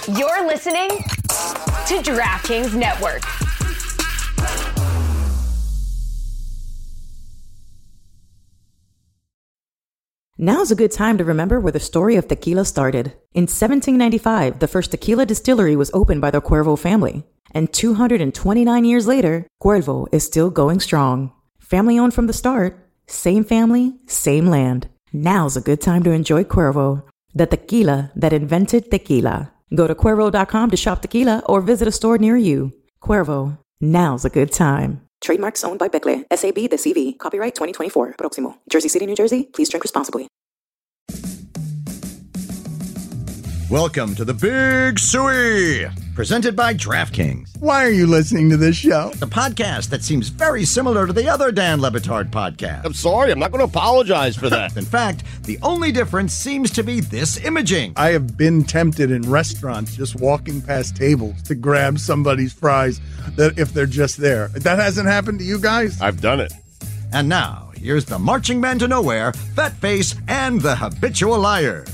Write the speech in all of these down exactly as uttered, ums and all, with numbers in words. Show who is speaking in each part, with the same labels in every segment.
Speaker 1: You're listening to DraftKings Network.
Speaker 2: Now's a good time to remember where the story of tequila started. In seventeen ninety-five, the first tequila distillery was opened by the Cuervo family. And two hundred twenty-nine years later, Cuervo is still going strong. Family owned from the start, same family, same land. Now's a good time to enjoy Cuervo, the tequila that invented tequila. Go to Cuervo dot com to shop tequila or visit a store near you. Cuervo, now's a good time. Trademarks owned by Becle, S A B de C V. Copyright twenty twenty-four. Proximo. Jersey City, New Jersey. Please drink responsibly.
Speaker 3: Welcome to the Big Suey, presented by DraftKings.
Speaker 4: Why are you listening to this show?
Speaker 3: The podcast that seems very similar to the other Dan Le Batard podcast.
Speaker 5: I'm sorry, I'm not going to apologize for that.
Speaker 3: In fact, the only difference seems to be this imaging.
Speaker 4: I have been tempted in restaurants just walking past tables to grab somebody's fries that if they're just there. That hasn't happened to you guys?
Speaker 5: I've done it.
Speaker 3: And now, here's the marching man to nowhere, Fat Face, and the habitual liar.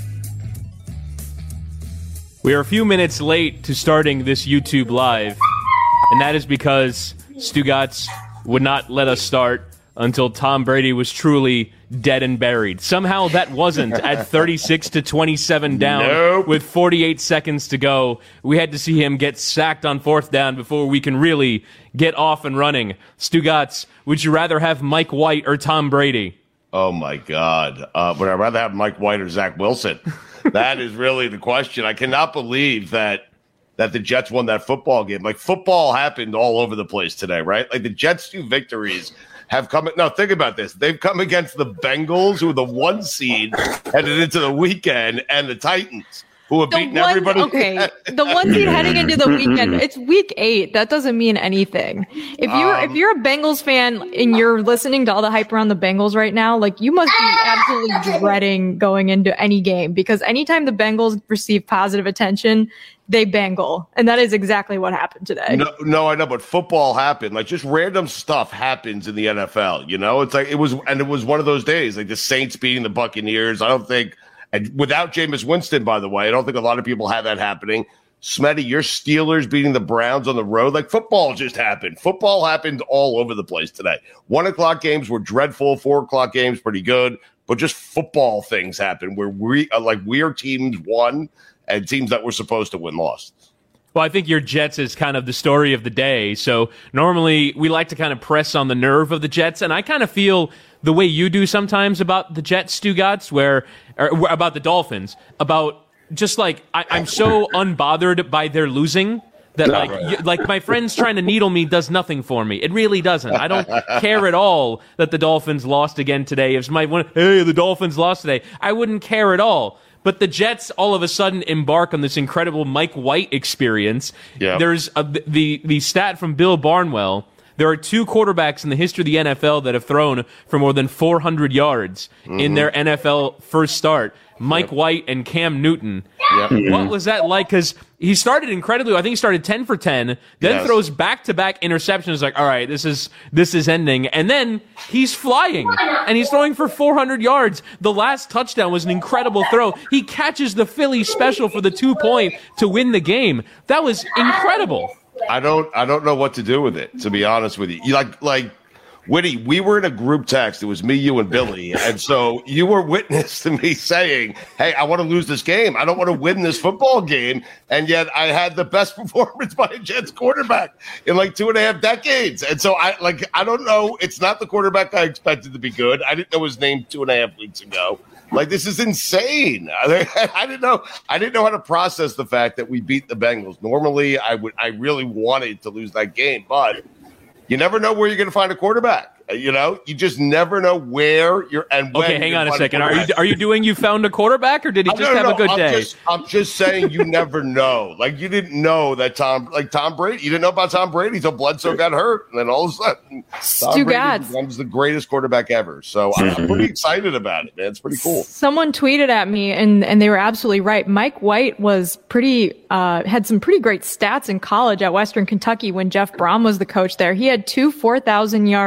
Speaker 6: We are a few minutes late to starting this YouTube Live, and that is because Stugotz would not let us start until Tom Brady was truly dead and buried. Somehow that wasn't at thirty-six to twenty-seven down
Speaker 5: Nope.
Speaker 6: with forty-eight seconds to go. We had to see him get sacked on fourth down before we can really get off and running. Stugotz, would you rather have Mike White or Tom Brady?
Speaker 5: Oh, my God. Uh, would I rather have Mike White or Zach Wilson? That is really the question. I cannot believe that that the Jets won that football game. Like, football happened all over the place today, right? Like, the Jets' two victories have come – no, think about this. They've come against the Bengals, who are the one seed headed into the weekend, and the Titans, who have
Speaker 7: The
Speaker 5: beaten
Speaker 7: one,
Speaker 5: everybody.
Speaker 7: Okay, the one seed heading into the weekend. It's week eight. That doesn't mean anything. If you're
Speaker 5: Um,
Speaker 7: if you're a Bengals fan and you're listening to all the hype around the Bengals right now, like you must be absolutely dreading going into any game, because anytime the Bengals receive positive attention, they bangle, and that is exactly what happened today.
Speaker 5: No, no, I know, but football happened. Like, just random stuff happens in the N F L. You know, it's like it was, and it was one of those days, like the Saints beating the Buccaneers. I don't think. And without Jameis Winston, by the way, I don't think a lot of people have that happening. Smetty, your Steelers beating the Browns on the road. Like, football just happened. Football happened all over the place today. One o'clock games were dreadful. Four o'clock games, pretty good. But just football things happen where we, uh, like, weird teams won and teams that were supposed to win lost.
Speaker 6: Well, I think your Jets is kind of the story of the day. So normally we like to kind of press on the nerve of the Jets, and I kind of feel the way you do sometimes about the Jets, Stugotz, where or about the Dolphins, about just like I, I'm so unbothered by their losing that like you, like my friends trying to needle me does nothing for me. It really doesn't. I don't care at all that the Dolphins lost again today. If somebody went, hey, the Dolphins lost today, I wouldn't care at all. But the Jets all of a sudden embark on this incredible Mike White experience.
Speaker 5: Yep.
Speaker 6: There's a, the the stat from Bill Barnwell. There are two quarterbacks in the history of the N F L that have thrown for more than four hundred yards mm-hmm. in their N F L first start. Mike yep. White and Cam Newton.
Speaker 5: Yep.
Speaker 6: What was that like? Because he started incredibly well. I think he started ten for ten, then yes. throws back-to-back interceptions. Like, all right, this is this is ending. And then he's flying, and he's throwing for four hundred yards. The last touchdown was an incredible throw. He catches the Philly special for the two-point to win the game. That was incredible.
Speaker 5: I don't I don't know what to do with it, to be honest with you. You like like Whitty, we were in a group text. It was me, you, and Billy. And so you were witness to me saying, hey, I want to lose this game. I don't want to win this football game. And yet I had the best performance by a Jets quarterback in like two and a half decades. And so I like I don't know. It's not the quarterback I expected to be good. I didn't know his name two and a half weeks ago. Like, this is insane. I, I didn't know. I didn't know how to process the fact that we beat the Bengals. Normally, I would. I really wanted to lose that game, but you never know where you're going to find a quarterback. You know, you just never know where you're and when.
Speaker 6: Okay, hang on a second. Are you are you doing you found a quarterback, or did he just no, no, have
Speaker 5: no,
Speaker 6: a good
Speaker 5: I'm
Speaker 6: day?
Speaker 5: Just, I'm just saying you never know. Like, you didn't know that Tom, like Tom Brady, you didn't know about Tom Brady until Bledsoe got hurt, and then all of a sudden, Tom Brady becomes the greatest quarterback ever. So I'm pretty excited about it, man. It's pretty cool.
Speaker 7: Someone tweeted at me, and and they were absolutely right. Mike White was pretty uh, had some pretty great stats in college at Western Kentucky when Jeff Brom was the coach there. He had two four thousand yard seasons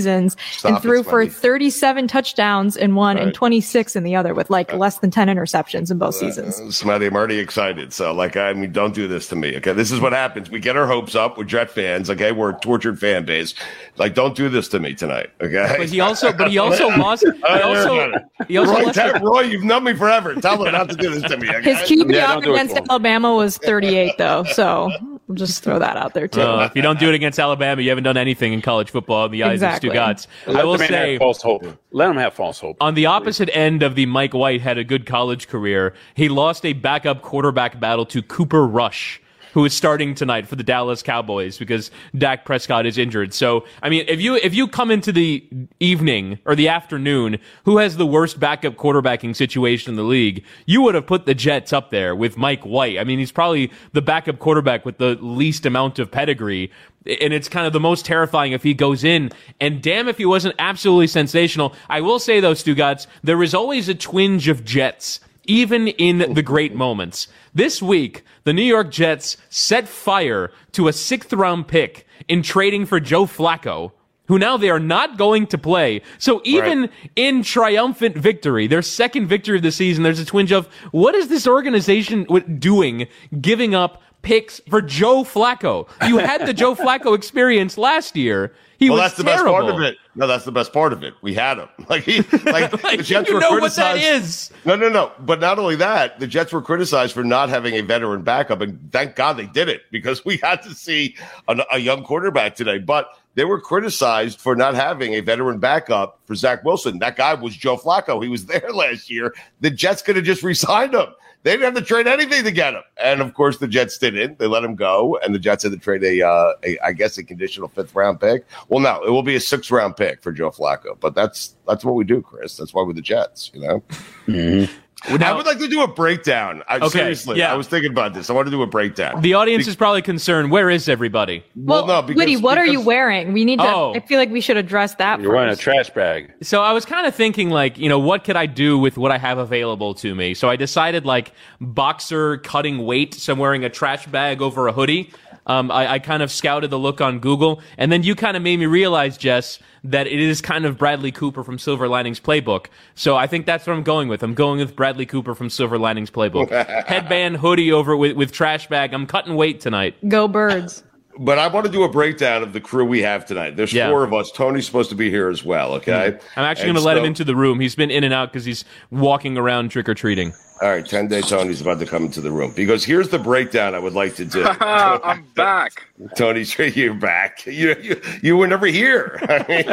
Speaker 7: seasons
Speaker 5: Stop
Speaker 7: and
Speaker 5: it,
Speaker 7: threw for
Speaker 5: Smitty.
Speaker 7: thirty-seven touchdowns in one
Speaker 5: Right.
Speaker 7: and twenty-six in the other, with like less than ten interceptions in both seasons.
Speaker 5: Uh, Smitty, I'm already excited. So, like, I mean, don't do this to me. Okay, this is what happens. We get our hopes up. We're Jet fans. Okay, we're a tortured fan base. Like, don't do this to me tonight. Okay.
Speaker 6: But he also, but he also lost. He also, he also
Speaker 5: Roy,
Speaker 6: lost.
Speaker 5: tell, Roy, you've known me forever. Tell him not to do this to me. Okay?
Speaker 7: His Q B
Speaker 8: Yeah,
Speaker 7: up
Speaker 8: don't do it
Speaker 7: against
Speaker 8: to him.
Speaker 7: Alabama was thirty-eight, though, so we'll just throw that out there too.
Speaker 6: Uh, if you don't do it against Alabama, you haven't done anything in college football in the eyes
Speaker 7: Exactly.
Speaker 6: of Stu Gatz.
Speaker 8: Let
Speaker 6: I will
Speaker 8: the man
Speaker 6: say,
Speaker 8: have false hope. Let him have false hope.
Speaker 6: on the opposite end of the Mike White had a good college career, he lost a backup quarterback battle to Cooper Rush, who is starting tonight for the Dallas Cowboys because Dak Prescott is injured. So, I mean, if you if you come into the evening or the afternoon, who has the worst backup quarterbacking situation in the league, you would have put the Jets up there with Mike White. I mean, he's probably the backup quarterback with the least amount of pedigree. And it's kind of the most terrifying if he goes in. And damn if he wasn't absolutely sensational. I will say, though, Stugotz, there is always a twinge of Jets, even in the great moments. This week, the New York Jets set fire to a sixth round pick in trading for Joe Flacco, who now they are not going to play. So even
Speaker 8: Right.
Speaker 6: in triumphant victory, their second victory of the season, there's a twinge of, what is this organization doing giving up picks for Joe Flacco? You had the Joe Flacco experience last year. He
Speaker 5: Well,
Speaker 6: was
Speaker 5: that's the
Speaker 6: terrible.
Speaker 5: best part of it. No, that's the best part of it. We had him. Like he, like,
Speaker 6: Like,
Speaker 5: the Jets
Speaker 6: you
Speaker 5: were
Speaker 6: know what that
Speaker 5: criticized.
Speaker 6: is.
Speaker 5: No, no, no. But not only that, the Jets were criticized for not having a veteran backup, and thank God they did it because we had to see a, a young quarterback today. But they were criticized for not having a veteran backup for Zach Wilson. That guy was Joe Flacco. He was there last year. The Jets could have just re-signed him. They didn't have to trade anything to get him. And, of course, the Jets didn't. They let him go, and the Jets had to trade a, uh, a I guess, a conditional fifth-round pick. Well, no, it will be a sixth-round pick for Joe Flacco. But that's that's what we do, Chris. That's why we're the Jets, you know?
Speaker 8: Mm-hmm.
Speaker 5: I would like to do a breakdown. I,
Speaker 6: Okay,
Speaker 5: seriously,
Speaker 6: yeah.
Speaker 5: I was thinking about this. I want to do a breakdown.
Speaker 6: The audience is probably concerned, where is everybody?
Speaker 7: Well,
Speaker 5: no, because,
Speaker 7: Whitty, what are you
Speaker 5: because-
Speaker 7: wearing? We need to.
Speaker 6: Oh.
Speaker 7: I feel like we should address that.
Speaker 8: You're wearing a
Speaker 7: first.
Speaker 8: trash bag.
Speaker 6: So I was kind of thinking, like, you know, what could I do with what I have available to me? So I decided, like, boxer cutting weight. So I'm wearing a trash bag over a hoodie. Um, I, I kind of scouted the look on Google. And then you kind of made me realize, Jess, that it is kind of Bradley Cooper from Silver Linings Playbook. So I think that's what I'm going with. I'm going with Bradley Cooper from Silver Linings Playbook. Headband, hoodie over with, with trash bag. I'm cutting weight tonight.
Speaker 7: Go Birds.
Speaker 5: But I want to do a breakdown of the crew we have tonight. There's
Speaker 6: Yeah.
Speaker 5: four of us. Tony's supposed to be here as well, okay?
Speaker 6: I'm actually
Speaker 5: And
Speaker 6: going to let
Speaker 5: so-
Speaker 6: him into the room. He's been in and out because he's walking around trick-or-treating.
Speaker 5: All right, ten-day Tony's about to come into the room. Because here's the breakdown I would like to do.
Speaker 9: I'm back.
Speaker 5: Tony's, you're back. You, you, you were never here. I mean-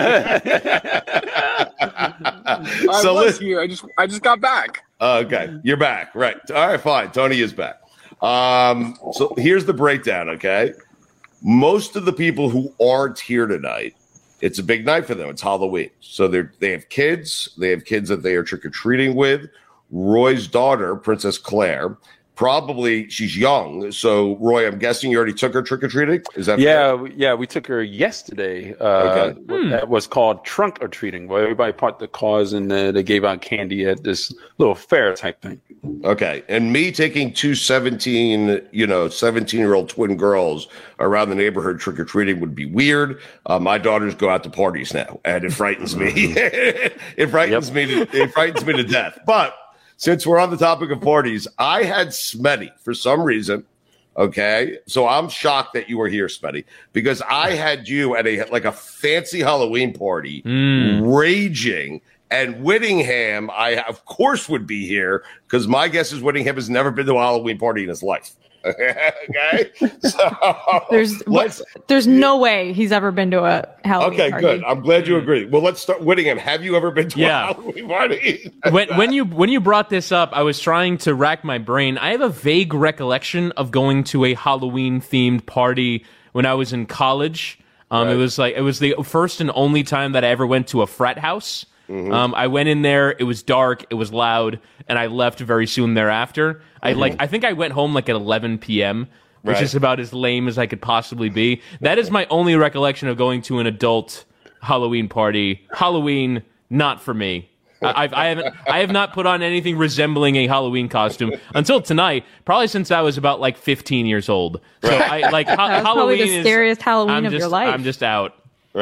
Speaker 9: I
Speaker 5: So
Speaker 9: was
Speaker 5: listen-
Speaker 9: here. I just I just got back.
Speaker 5: Okay, you're back. Right. All right, fine. Tony is back. Um, so here's the breakdown, okay? Most of the people who aren't here tonight, it's a big night for them. It's Halloween. So they they have kids. They have kids that they are trick-or-treating with. Roy's daughter, Princess Claire, probably she's young. So, Roy, I'm guessing you already took her trick-or-treating? Is that
Speaker 8: Yeah,
Speaker 5: fair?
Speaker 8: we- yeah, we took her yesterday. Uh,
Speaker 5: Okay.
Speaker 8: what- That was called trunk or treating, where everybody parked the cars and uh, they gave out candy at this little fair type thing.
Speaker 5: Okay. And me taking two seventeen, you know, seventeen-year-old twin girls around the neighborhood trick-or-treating would be weird. Uh, my daughters go out to parties now, and it frightens me. it frightens
Speaker 8: Yep.
Speaker 5: me to, it frightens me to death. But since we're on the topic of parties, I had Smetty for some reason. Okay. So I'm shocked that you were here, Smetty, because I had you at a like a fancy Halloween party raging. And Whittingham, I of course would be here because my guess is Whittingham has never been to a Halloween party in his life. Okay, so
Speaker 7: There's
Speaker 5: let's.
Speaker 7: there's no way he's ever been to a Halloween
Speaker 5: Okay,
Speaker 7: party.
Speaker 5: good. I'm glad you agree. Well, let's start. Whittingham, have you ever been to
Speaker 6: Yeah.
Speaker 5: a Halloween party?
Speaker 6: when, when you when you brought this up, I was trying to rack my brain. I have a vague recollection of going to a Halloween themed party when I was in college. Um,
Speaker 5: Right.
Speaker 6: It was like it was the first and only time that I ever went to a frat house.
Speaker 5: Mm-hmm.
Speaker 6: Um, I went in there. It was dark. It was loud, and I left very soon thereafter. I like. I think I went home like at eleven p.m., which
Speaker 5: Right.
Speaker 6: is about as lame as I could possibly be. That is my only recollection of going to an adult Halloween party. Halloween, not for me. I, I've, I haven't. I have not put on anything resembling a Halloween costume until tonight. Probably since I was about like fifteen years old. So I like ha-
Speaker 7: That was
Speaker 6: Halloween
Speaker 7: probably the
Speaker 6: is
Speaker 7: scariest Halloween
Speaker 6: I'm
Speaker 7: of
Speaker 6: just,
Speaker 7: your life.
Speaker 6: I'm just out.
Speaker 5: Right.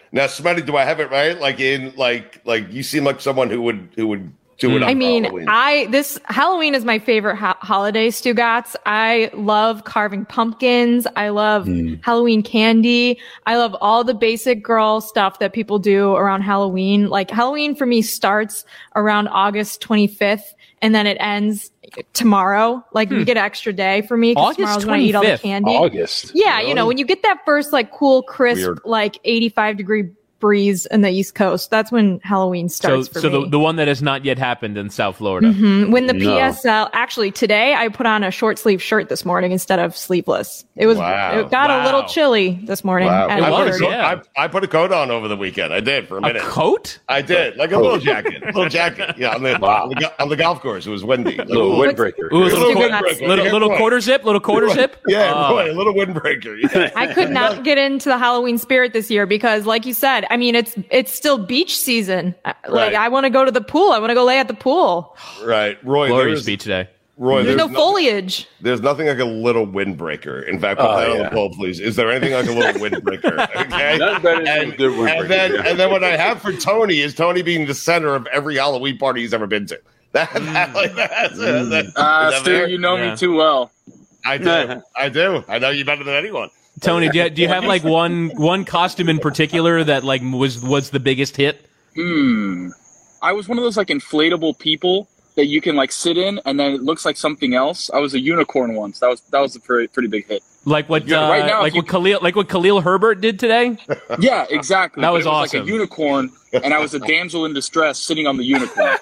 Speaker 5: Now, Smitty, do I have it right? Like in like like you seem like someone who would who would do it.
Speaker 7: I
Speaker 5: on
Speaker 7: mean,
Speaker 5: Halloween.
Speaker 7: I this Halloween is my favorite ho- holiday, Stugotz. I love carving pumpkins. I love
Speaker 8: Mm.
Speaker 7: Halloween candy. I love all the basic girl stuff that people do around Halloween. Like Halloween for me starts around August twenty-fifth and then it ends tomorrow. Like
Speaker 6: Hmm.
Speaker 7: we get an extra day for me because
Speaker 6: August
Speaker 7: tomorrow's when I eat all the
Speaker 6: twenty-fifth.
Speaker 7: candy.
Speaker 8: August.
Speaker 7: Yeah, you know, when you get that first like cool, crisp,
Speaker 5: Weird.
Speaker 7: like eighty-five degree breeze in the East Coast, that's when Halloween
Speaker 6: So,
Speaker 7: starts for
Speaker 6: so
Speaker 7: me.
Speaker 6: the, the one that has not yet happened in South Florida.
Speaker 7: Mhm. When the
Speaker 8: No.
Speaker 7: P S L, actually today I put on a short sleeve shirt this morning instead of sleeveless. It was,
Speaker 5: Wow.
Speaker 7: it got
Speaker 6: Wow.
Speaker 7: a little chilly this morning.
Speaker 5: Wow.
Speaker 7: at
Speaker 6: It
Speaker 5: I, put a
Speaker 6: was,
Speaker 7: thirty.
Speaker 5: coat,
Speaker 6: yeah.
Speaker 5: I, I put a coat on over the weekend. I did for a
Speaker 6: A
Speaker 5: minute.
Speaker 6: coat?
Speaker 5: I did, like a little jacket, little jacket. Yeah, on the,
Speaker 8: Wow.
Speaker 5: on, the, go- on the golf course, it was windy. Like,
Speaker 8: Little
Speaker 5: ooh,
Speaker 8: windbreaker.
Speaker 6: Ooh, a
Speaker 5: a
Speaker 6: little,
Speaker 5: little
Speaker 6: quarter,
Speaker 5: windbreaker.
Speaker 6: little,
Speaker 5: Yeah,
Speaker 6: little
Speaker 5: Roy.
Speaker 6: quarter zip, little quarter zip.
Speaker 5: Yeah,
Speaker 6: Oh.
Speaker 5: Roy, a little windbreaker. Yeah.
Speaker 7: I could not get into the Halloween spirit this year because, like you said, I mean, it's it's still beach season. Uh, Like
Speaker 5: Right.
Speaker 7: I want to go to the pool. I want to go lay at the pool.
Speaker 5: Right, Roy.
Speaker 6: Glorious
Speaker 5: there's,
Speaker 6: beach day.
Speaker 5: Roy,
Speaker 7: There's, no
Speaker 5: nothing-
Speaker 7: foliage.
Speaker 5: There's nothing like a little windbreaker. In fact, put
Speaker 8: Oh,
Speaker 5: that on
Speaker 8: yeah.
Speaker 5: the poll, please. Is there anything like a little windbreaker? Okay.
Speaker 8: Nothing better than
Speaker 5: And,
Speaker 8: a good windbreaker.
Speaker 5: and then, and then what I have for Tony is Tony being the center of every Halloween party he's ever been to. That, that, like, that's, that,
Speaker 9: Ah,
Speaker 5: is that
Speaker 9: Stu,
Speaker 5: fair?
Speaker 9: you know
Speaker 6: Yeah.
Speaker 9: me too well.
Speaker 5: I do. I do. I know you better than anyone.
Speaker 6: Tony, do you, do you have like one one costume in particular that like was was the biggest hit?
Speaker 9: Hmm. I was one of those like inflatable people that you can like sit in, and then it looks like something else. I was a unicorn once. That was that was a pretty pretty big hit.
Speaker 6: Like what?
Speaker 9: Yeah,
Speaker 6: uh,
Speaker 9: right now,
Speaker 6: like
Speaker 9: if you-
Speaker 6: what Khalil, like what Khalil Herbert did today.
Speaker 9: Yeah, exactly.
Speaker 6: That
Speaker 9: But
Speaker 6: was
Speaker 9: it was
Speaker 6: awesome.
Speaker 9: like a unicorn, and I was a damsel in distress sitting on the unicorn.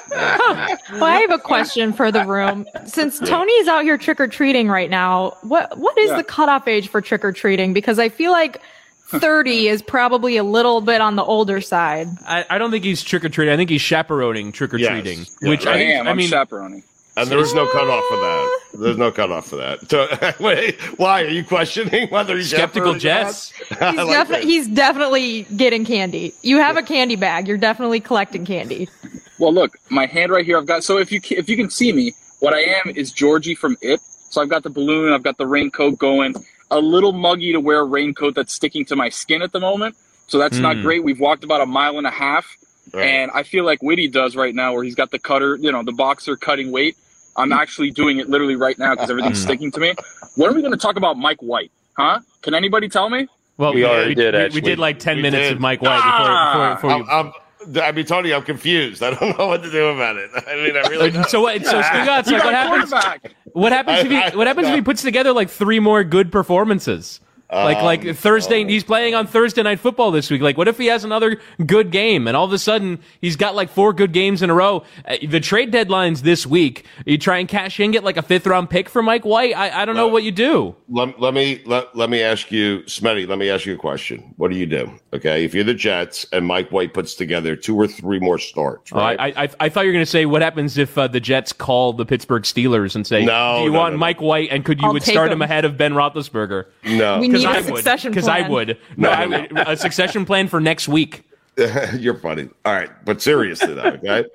Speaker 7: Well, I have a question for the room. Since Tony's out here trick or treating right now, what what is
Speaker 9: Yeah.
Speaker 7: the cutoff age for trick or treating? Because I feel like thirty is probably a little bit on the older side.
Speaker 6: I, I don't think he's trick or treating. I think he's chaperoning trick or treating.
Speaker 5: Yes. Yeah,
Speaker 6: Which
Speaker 5: right.
Speaker 6: I,
Speaker 9: I
Speaker 6: think,
Speaker 9: am.
Speaker 6: I
Speaker 9: I'm
Speaker 6: mean,
Speaker 9: chaperoning.
Speaker 5: And there is no cutoff for that. There's no cutoff for that. So, wait, why are you questioning whether he's
Speaker 6: skeptical
Speaker 5: chaperoning or not?
Speaker 6: Jets.
Speaker 7: He's,
Speaker 5: I like
Speaker 7: defi-
Speaker 5: that.
Speaker 7: he's definitely getting candy. You have a candy bag. You're definitely collecting candy.
Speaker 9: Well, look, my hand right here. I've got. So if you ca- if you can see me, what I am is Georgie from It. So I've got the balloon. I've got the raincoat going. A little muggy to wear a raincoat that's sticking to my skin at the moment. So that's not
Speaker 6: Mm.
Speaker 9: great. We've walked about a mile and a half,
Speaker 5: Right.
Speaker 9: and I feel like Whitty does right now, where he's got the cutter, you know, the boxer cutting weight. I'm actually doing it literally right now because everything's sticking to me. When are we going to talk about Mike White? Huh? Can anybody tell me?
Speaker 6: Well,
Speaker 8: We already
Speaker 6: we,
Speaker 8: did,
Speaker 6: we- we
Speaker 8: actually.
Speaker 6: did like ten
Speaker 5: We
Speaker 6: minutes
Speaker 5: did.
Speaker 6: of Mike White
Speaker 9: Ah!
Speaker 6: before, before, before
Speaker 5: I'm,
Speaker 6: you.
Speaker 5: I'm, I mean, Tony, I'm confused. I don't know what to do about it. I mean, I really don't.
Speaker 6: So what? So Stugotz,
Speaker 9: You
Speaker 6: like,
Speaker 9: got
Speaker 6: what
Speaker 9: a
Speaker 6: happens?
Speaker 9: quarterback.
Speaker 6: What happens if he?
Speaker 5: I- I-
Speaker 6: What happens if he puts together like three more good performances? Like
Speaker 5: Um,
Speaker 6: like Thursday,
Speaker 5: oh.
Speaker 6: he's playing on Thursday Night Football this week. Like, what if he has another good game, and all of a sudden he's got like four good games in a row? Uh, the trade deadline's this week. You try and cash in, get like a fifth round pick for Mike White. I, I don't know
Speaker 5: Well,
Speaker 6: what you do.
Speaker 5: Let, let me let, let me ask you, Smetty, let me ask you a question. What do you do? Okay, if you're the Jets and Mike White puts together two or three more starts,
Speaker 6: Oh,
Speaker 5: right?
Speaker 6: I, I I thought you were going to say what happens if uh, the Jets call the Pittsburgh Steelers and say,
Speaker 5: No,
Speaker 6: "Do you
Speaker 5: no,
Speaker 6: want
Speaker 5: no, no.
Speaker 6: Mike White?" And could you
Speaker 7: I'll
Speaker 6: would
Speaker 7: take
Speaker 6: start him
Speaker 7: him.
Speaker 6: ahead of Ben Roethlisberger?
Speaker 5: no,
Speaker 7: We
Speaker 6: Because
Speaker 7: need a
Speaker 6: I would.
Speaker 7: succession
Speaker 6: Because I
Speaker 7: plan.
Speaker 6: would. No,
Speaker 5: No,
Speaker 6: I
Speaker 5: no.
Speaker 6: would. A succession plan for next week.
Speaker 5: you're funny. All right, but seriously though, okay.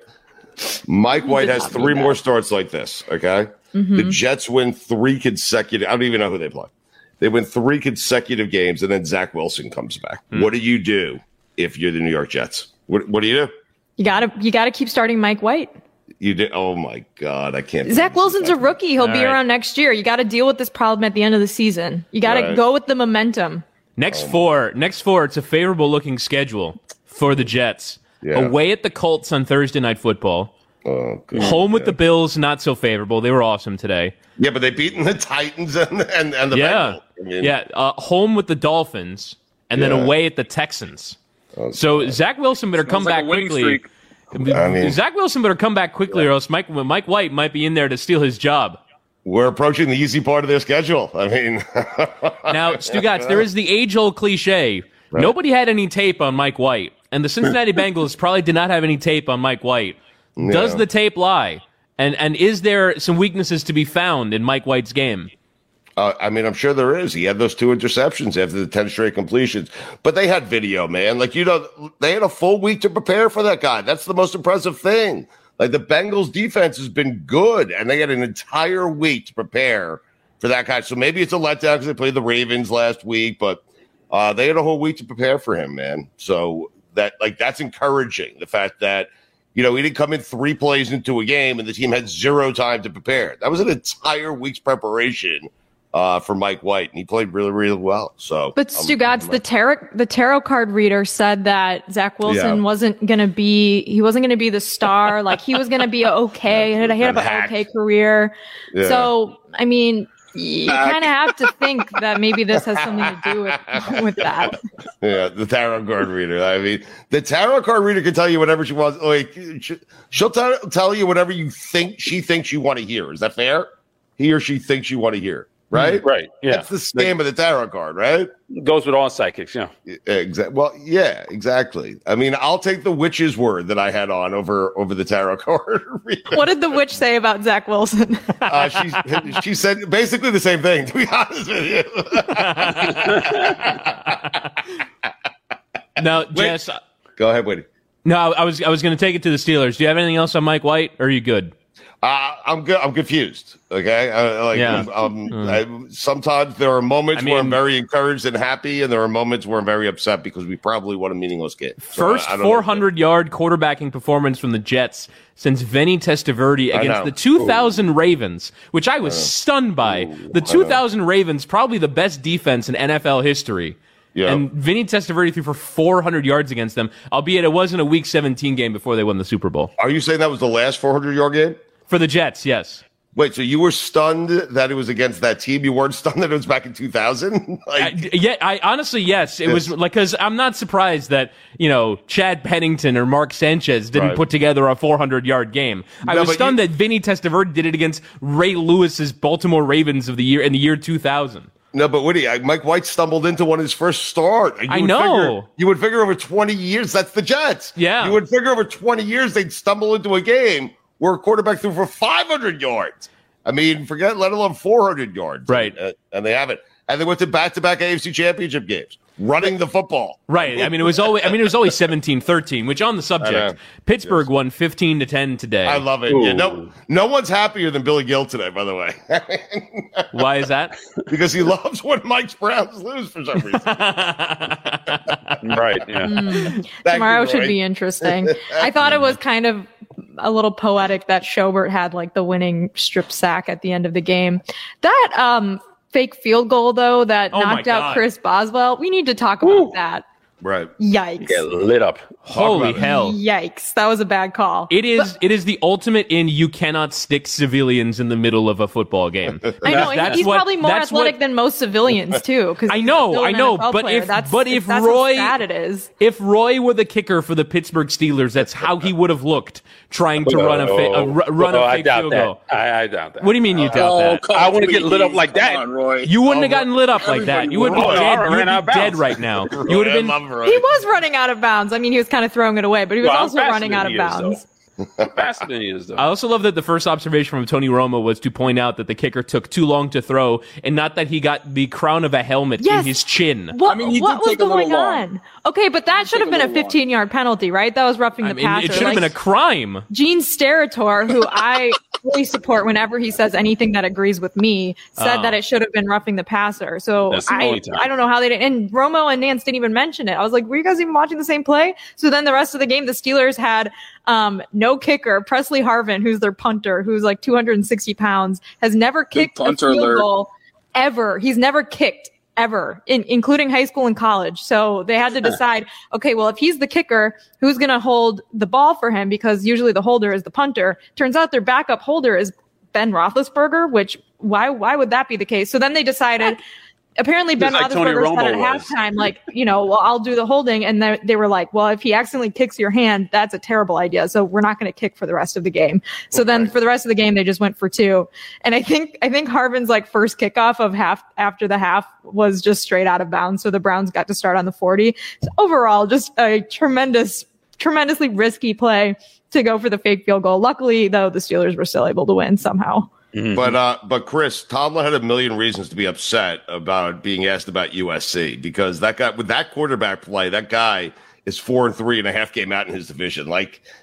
Speaker 5: Mike White has three more starts like this. Okay, the Jets win three consecutive. I don't even know who they play. They win three consecutive games, and then Zach Wilson comes back. What do you do if you're the New York Jets? What, what do you do?
Speaker 7: You gotta you gotta keep starting Mike White.
Speaker 5: You do? Oh my God, I can't.
Speaker 7: Zach
Speaker 5: believe this is
Speaker 7: Wilson's a
Speaker 5: happening.
Speaker 7: rookie. He'll
Speaker 6: All
Speaker 7: be
Speaker 6: right.
Speaker 7: around next year. You got to deal with this problem at the end of the season. You got to
Speaker 5: Right.
Speaker 7: go with the momentum.
Speaker 6: Next four, next four, it's a favorable looking schedule for the Jets.
Speaker 5: Yeah.
Speaker 6: Away at the Colts on Thursday Night Football.
Speaker 5: Oh, God.
Speaker 6: Home with the Bills, not so favorable. They were awesome today.
Speaker 5: Yeah, but they beaten the Titans and and, and the
Speaker 6: yeah,
Speaker 5: Bengals. I mean,
Speaker 6: yeah. Uh, home with the Dolphins, and then
Speaker 5: Yeah.
Speaker 6: away at the Texans. So Zach Wilson better come
Speaker 9: Sounds like
Speaker 6: back
Speaker 9: a winning
Speaker 6: quickly.
Speaker 9: streak.
Speaker 5: I mean-
Speaker 6: Zach Wilson better come back quickly, or else Mike Mike White might be in there to steal his job.
Speaker 5: We're approaching the easy part of their schedule. I mean,
Speaker 6: Now, Stugotz, there is the age-old cliche. Nobody had any tape on Mike White, and the Cincinnati Bengals probably did not have any tape on Mike White. Does
Speaker 5: Yeah.
Speaker 6: the tape lie? And and is there some weaknesses to be found in Mike White's game?
Speaker 5: Uh, I mean, I'm sure there is. He had those two interceptions after the ten straight completions, but they had video, man. Like, you know, they had a full week to prepare for that guy. That's the most impressive thing. Like, the Bengals defense has been good, and they had an entire week to prepare for that guy. So maybe it's a letdown because they played the Ravens last week, but Uh, they had a whole week to prepare for him, man. So that like that's encouraging. The fact that you know he didn't come in three plays into a game and the team had zero time to prepare. That was an entire week's preparation uh, for Mike White, and he played really, really well. So,
Speaker 7: but Stu Gatz, the tarot the tarot card reader said that Zach Wilson
Speaker 5: Yeah.
Speaker 7: wasn't gonna be he wasn't gonna be the star. Like he was gonna be okay. He had, he had an okay career.
Speaker 5: Yeah.
Speaker 7: So I mean, you kind of have to think that maybe this has something to do with with that.
Speaker 5: Yeah, the tarot card reader. I mean, the tarot card reader can tell you whatever she wants. Like, she'll tell tell you whatever you think she thinks you want to hear. Is that fair? He or she thinks you want to hear, right?
Speaker 8: Right. Yeah.
Speaker 5: That's the scam of the tarot card, right?
Speaker 8: Goes with all psychics. Yeah.
Speaker 5: Exactly. Well, yeah, exactly. I mean, I'll take the witch's word that I had on over over the tarot card reader.
Speaker 7: What did the witch say about Zach Wilson?
Speaker 5: Uh, she she said basically the same thing. To be honest with you.
Speaker 6: Now, Jess.
Speaker 5: Go ahead, Whitney.
Speaker 6: No, I was I was going to take it to the Steelers. Do you have anything else on Mike White, or are you good?
Speaker 5: Uh, I'm good. I'm confused. Okay, uh, like
Speaker 6: Yeah.
Speaker 5: um,
Speaker 6: Mm.
Speaker 5: I, sometimes there are moments
Speaker 6: I
Speaker 5: where I'm
Speaker 6: mean-
Speaker 5: very encouraged and happy, and there are moments where I'm very upset because we probably won a meaningless game. So
Speaker 6: First
Speaker 5: I- I don't know.
Speaker 6: four hundred yard quarterbacking performance from the Jets since Vinny Testaverde
Speaker 5: I
Speaker 6: against
Speaker 5: know.
Speaker 6: the two thousand Ravens, which I was stunned by. The two thousand Ravens, probably the best defense in N F L history.
Speaker 5: Yeah.
Speaker 6: And Vinny Testaverde threw for four hundred yards against them, albeit it wasn't a Week seventeen game before they won the Super Bowl.
Speaker 5: Are you saying that was the last four hundred yard game?
Speaker 6: For the Jets, yes.
Speaker 5: Wait, so you were stunned that it was against that team? You weren't stunned that it was back in two thousand? Like,
Speaker 6: I, yeah, I honestly, yes. It was like, because I'm not surprised that, you know, Chad Pennington or Mark Sanchez didn't
Speaker 5: Right.
Speaker 6: put together a four hundred yard game. I
Speaker 5: No,
Speaker 6: was
Speaker 5: but
Speaker 6: stunned
Speaker 5: you-
Speaker 6: that Vinny Testaverde did it against Ray Lewis's Baltimore Ravens of the year in the year two thousand.
Speaker 5: no, but Woody, I, Mike White stumbled into one of his first start. You
Speaker 6: I
Speaker 5: would
Speaker 6: know.
Speaker 5: Figure, you would figure over twenty years, that's the Jets.
Speaker 6: Yeah.
Speaker 5: You would figure over twenty years they'd stumble into a game where a quarterback threw for five hundred yards. I mean, forget, let alone four hundred yards.
Speaker 6: Right.
Speaker 5: And, uh, and they haven't. And they went to back-to-back A F C championship games, running the football.
Speaker 6: Right. I mean, it was always, I mean, it was always seventeen thirteen, which on the
Speaker 5: I know.
Speaker 6: subject, Pittsburgh won fifteen to ten today.
Speaker 5: I love it. Yeah, no, no one's happier than Billy Gill today, by the way.
Speaker 6: Why is that?
Speaker 5: Because he loves when Mike's Browns lose for some reason.
Speaker 8: Right. Yeah.
Speaker 7: Mm.
Speaker 5: Thank
Speaker 7: Tomorrow
Speaker 5: you,
Speaker 7: should
Speaker 5: Roy.
Speaker 7: be interesting. I thought it was kind of a little poetic that Schobert had like the winning strip sack at the end of the game. That um fake field goal though that
Speaker 6: Oh my
Speaker 7: knocked out
Speaker 6: God.
Speaker 7: Chris Boswell. We need to talk about that.
Speaker 5: Right.
Speaker 7: Yikes.
Speaker 8: Get lit up.
Speaker 6: Holy
Speaker 5: about it.
Speaker 6: hell.
Speaker 7: Yikes. That was a bad call.
Speaker 6: It is it is the ultimate in you cannot stick civilians in the middle of a football game.
Speaker 7: I know
Speaker 6: That's
Speaker 7: he's
Speaker 6: what-
Speaker 7: probably more
Speaker 6: that's
Speaker 7: athletic
Speaker 6: what-
Speaker 7: than most civilians too. 'Cause
Speaker 6: I
Speaker 7: he's
Speaker 6: know,
Speaker 7: still
Speaker 6: I
Speaker 7: an
Speaker 6: know,
Speaker 7: N F L
Speaker 6: but
Speaker 7: player.
Speaker 6: if
Speaker 7: that's,
Speaker 6: but if
Speaker 7: that's
Speaker 6: Roy
Speaker 7: how sad it is.
Speaker 6: if Roy were the kicker for the Pittsburgh Steelers, that's how he would have looked trying to run a, fa- a ru- run
Speaker 8: Oh,
Speaker 6: a
Speaker 8: I
Speaker 6: fake
Speaker 8: doubt
Speaker 6: field
Speaker 8: that.
Speaker 6: goal.
Speaker 8: I, I doubt that.
Speaker 6: What do you mean you doubt
Speaker 9: Oh,
Speaker 6: that?
Speaker 9: come
Speaker 8: I wanna get
Speaker 9: please.
Speaker 8: lit up like that.
Speaker 9: Come on, Roy.
Speaker 6: You wouldn't
Speaker 5: Oh,
Speaker 6: have gotten lit up like that. You would be
Speaker 8: Roy
Speaker 6: dead. You would
Speaker 8: ran out
Speaker 6: be
Speaker 8: of
Speaker 6: dead
Speaker 8: bounds.
Speaker 6: right now. You would have been.
Speaker 5: I love Roy.
Speaker 7: He was running out of bounds. I mean, he was kind of throwing it away, but he was
Speaker 8: Well, I'm
Speaker 7: also
Speaker 8: faster
Speaker 7: running
Speaker 8: than
Speaker 7: out of
Speaker 8: he is, though.
Speaker 7: bounds.
Speaker 8: Faster than he is, though.
Speaker 6: I also love that the first observation from Tony Romo was to point out that the kicker took too long to throw, and not that he got the crown of a helmet
Speaker 7: Yes.
Speaker 6: in his chin.
Speaker 7: What,
Speaker 9: I mean, he
Speaker 7: what
Speaker 9: did
Speaker 7: was
Speaker 9: take a little
Speaker 7: going
Speaker 9: long.
Speaker 7: on? Okay, but that should have
Speaker 9: take
Speaker 7: been
Speaker 9: a
Speaker 7: a
Speaker 9: little long.
Speaker 7: fifteen-yard penalty, right? That was roughing
Speaker 6: I
Speaker 7: the
Speaker 6: mean,
Speaker 7: passer.
Speaker 6: it should have
Speaker 7: Like,
Speaker 6: been a crime.
Speaker 7: Gene Steratore, who I really support whenever he says anything that agrees with me, said
Speaker 6: Oh.
Speaker 7: that it should have been roughing the passer. So
Speaker 8: That's the
Speaker 7: I,
Speaker 8: only time.
Speaker 7: I don't know how they did. And Romo and Nance didn't even mention it. I was like, were you guys even watching the same play? So then the rest of the game, the Steelers had um, no kicker. Presley Harvin, who's their punter, who's like two hundred sixty pounds, has never kicked a
Speaker 9: punter
Speaker 7: field
Speaker 9: alert.
Speaker 7: goal ever. He's never kicked ever, in, including high school and college. So they had to decide, okay, well, if he's the kicker, who's going to hold the ball for him? Because usually the holder is the punter. Turns out their backup holder is Ben Roethlisberger, which why, why would that be the case? So then they decided, apparently Ben
Speaker 8: Just like Tony
Speaker 7: Roethlisberger said at
Speaker 8: Romo was.
Speaker 7: halftime, like, you know, well, I'll do the holding. And they, they were like, well, if he accidentally kicks your hand, that's a terrible idea. So we're not going to kick for the rest of the game. So then for the rest of the game, they just went for two. And I think, I think Harvin's like first kickoff of half after the half was just straight out of bounds. So the Browns got to start on the forty. So overall, just a tremendous, tremendously risky play to go for the fake field goal. Luckily, though, the Steelers were still able to win somehow.
Speaker 5: But uh, but Chris, Tomlin had a million reasons to be upset about being asked about U S C because that guy with that quarterback play, that guy is four and three and a half game out in his division. Like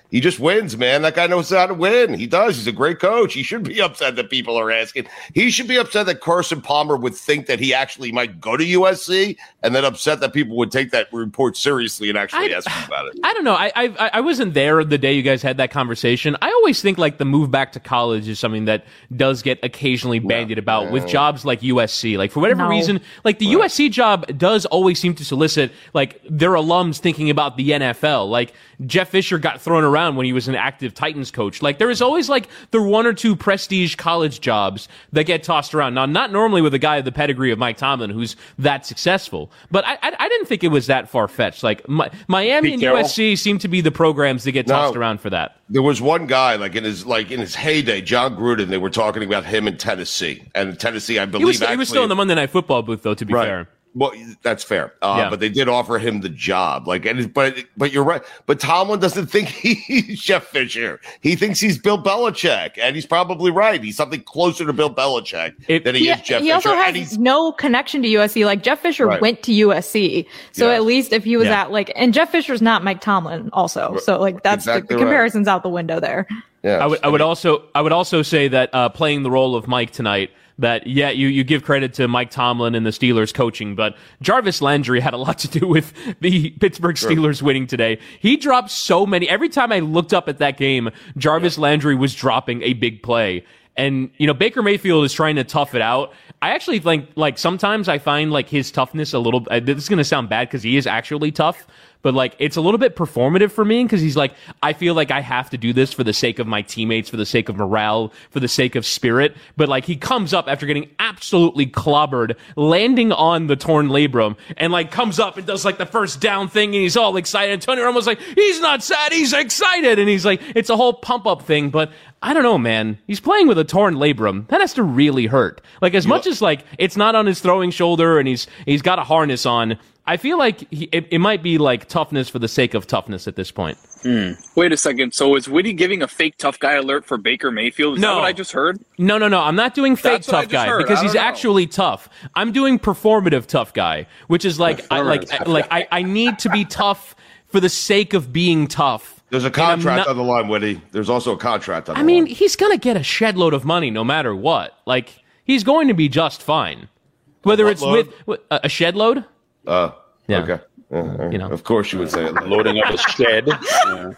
Speaker 5: He just wins, man. That guy knows how to win. He does. He's a great coach. He should be upset that people are asking. He should be upset that Carson Palmer would think that he actually might go to U S C, and then upset that people would take that report seriously and actually I, ask him about it.
Speaker 6: I don't know. I, I I wasn't there the day you guys had that conversation. I always think like the move back to college is something that does get occasionally bandied yeah. about yeah. with jobs like U S C. Like for whatever no. reason, like the right. U S C job does always seem to solicit like their alums thinking about the N F L. Like Jeff Fisher got thrown around when he was an active Titans coach. Like there is always like the one or two prestige college jobs that get tossed around. Now, not normally with a guy of the pedigree of Mike Tomlin who's that successful, but I I, I didn't think it was that far fetched. Like my, Miami and U S C seem to be the programs that get tossed no, around for that.
Speaker 5: There was one guy like in his like in his heyday, John Gruden. They were talking about him in Tennessee, and Tennessee, I believe,
Speaker 6: he was,
Speaker 5: actually,
Speaker 6: he was still in the Monday Night Football booth, though. To be
Speaker 5: right.
Speaker 6: fair.
Speaker 5: Well, that's fair, uh,
Speaker 6: yeah.
Speaker 5: but they did offer him the job. Like, and but but you're right. But Tomlin doesn't think he's Jeff Fisher. He thinks he's Bill Belichick, and he's probably right. He's something closer to Bill Belichick it, than he, he is Jeff
Speaker 7: he
Speaker 5: Fisher.
Speaker 7: Also has
Speaker 5: and he's
Speaker 7: no connection to U S C. Like Jeff Fisher
Speaker 5: right.
Speaker 7: went to U S C, so
Speaker 5: yeah.
Speaker 7: at least if he was
Speaker 6: yeah.
Speaker 7: at like, and Jeff Fisher's not Mike Tomlin, also. So like that's
Speaker 5: exactly
Speaker 7: the, the comparison's right. out the window there.
Speaker 5: Yeah,
Speaker 6: I would I would also I would also say that uh, playing the role of Mike tonight. That, yeah, you, you give credit to Mike Tomlin and the Steelers coaching, but Jarvis Landry had a lot to do with the Pittsburgh Steelers winning today. He dropped so many. Every time I looked up at that game, Jarvis yeah. Landry was dropping a big play. And, you know, Baker Mayfield is trying to tough it out. I actually think, like, sometimes I find, like, his toughness a little, uh, this is going to sound bad because he is actually tough. But, like, it's a little bit performative for me because he's like, I feel like I have to do this for the sake of my teammates, for the sake of morale, for the sake of spirit. But, like, he comes up after getting absolutely clobbered, landing on the torn labrum, and, like, comes up and does, like, the first down thing, and he's all excited. And Tony Romo's like, he's not sad, he's excited. And he's like, it's a whole pump-up thing. But I don't know, man. He's playing with a torn labrum. That has to really hurt. Like, as much as, like, it's not on his throwing shoulder and he's he's got a harness on, I feel like he, it, it might be like toughness for the sake of toughness at this point.
Speaker 9: Hmm. Wait a second. So is Woody giving a fake tough guy alert for Baker Mayfield? Is
Speaker 6: no.
Speaker 9: that what I just heard?
Speaker 6: No, no, no. I'm not doing fake
Speaker 9: That's
Speaker 6: tough guy
Speaker 9: heard.
Speaker 6: because he's
Speaker 9: know.
Speaker 6: actually tough. I'm doing performative tough guy, which is like I, like I, like I, I need to be tough for the sake of being tough.
Speaker 5: There's a contract not, on the line, Woody. There's also a contract on the
Speaker 6: I mean,
Speaker 5: line.
Speaker 6: he's going to get a shed load of money no matter what. Like, he's going to be just fine. Whether
Speaker 5: what
Speaker 6: it's
Speaker 5: load?
Speaker 6: with uh, a shed load?
Speaker 5: Uh,
Speaker 6: yeah.
Speaker 5: Okay. Uh,
Speaker 6: you know,
Speaker 5: of course you would say it.
Speaker 8: Loading up a shed. Yeah.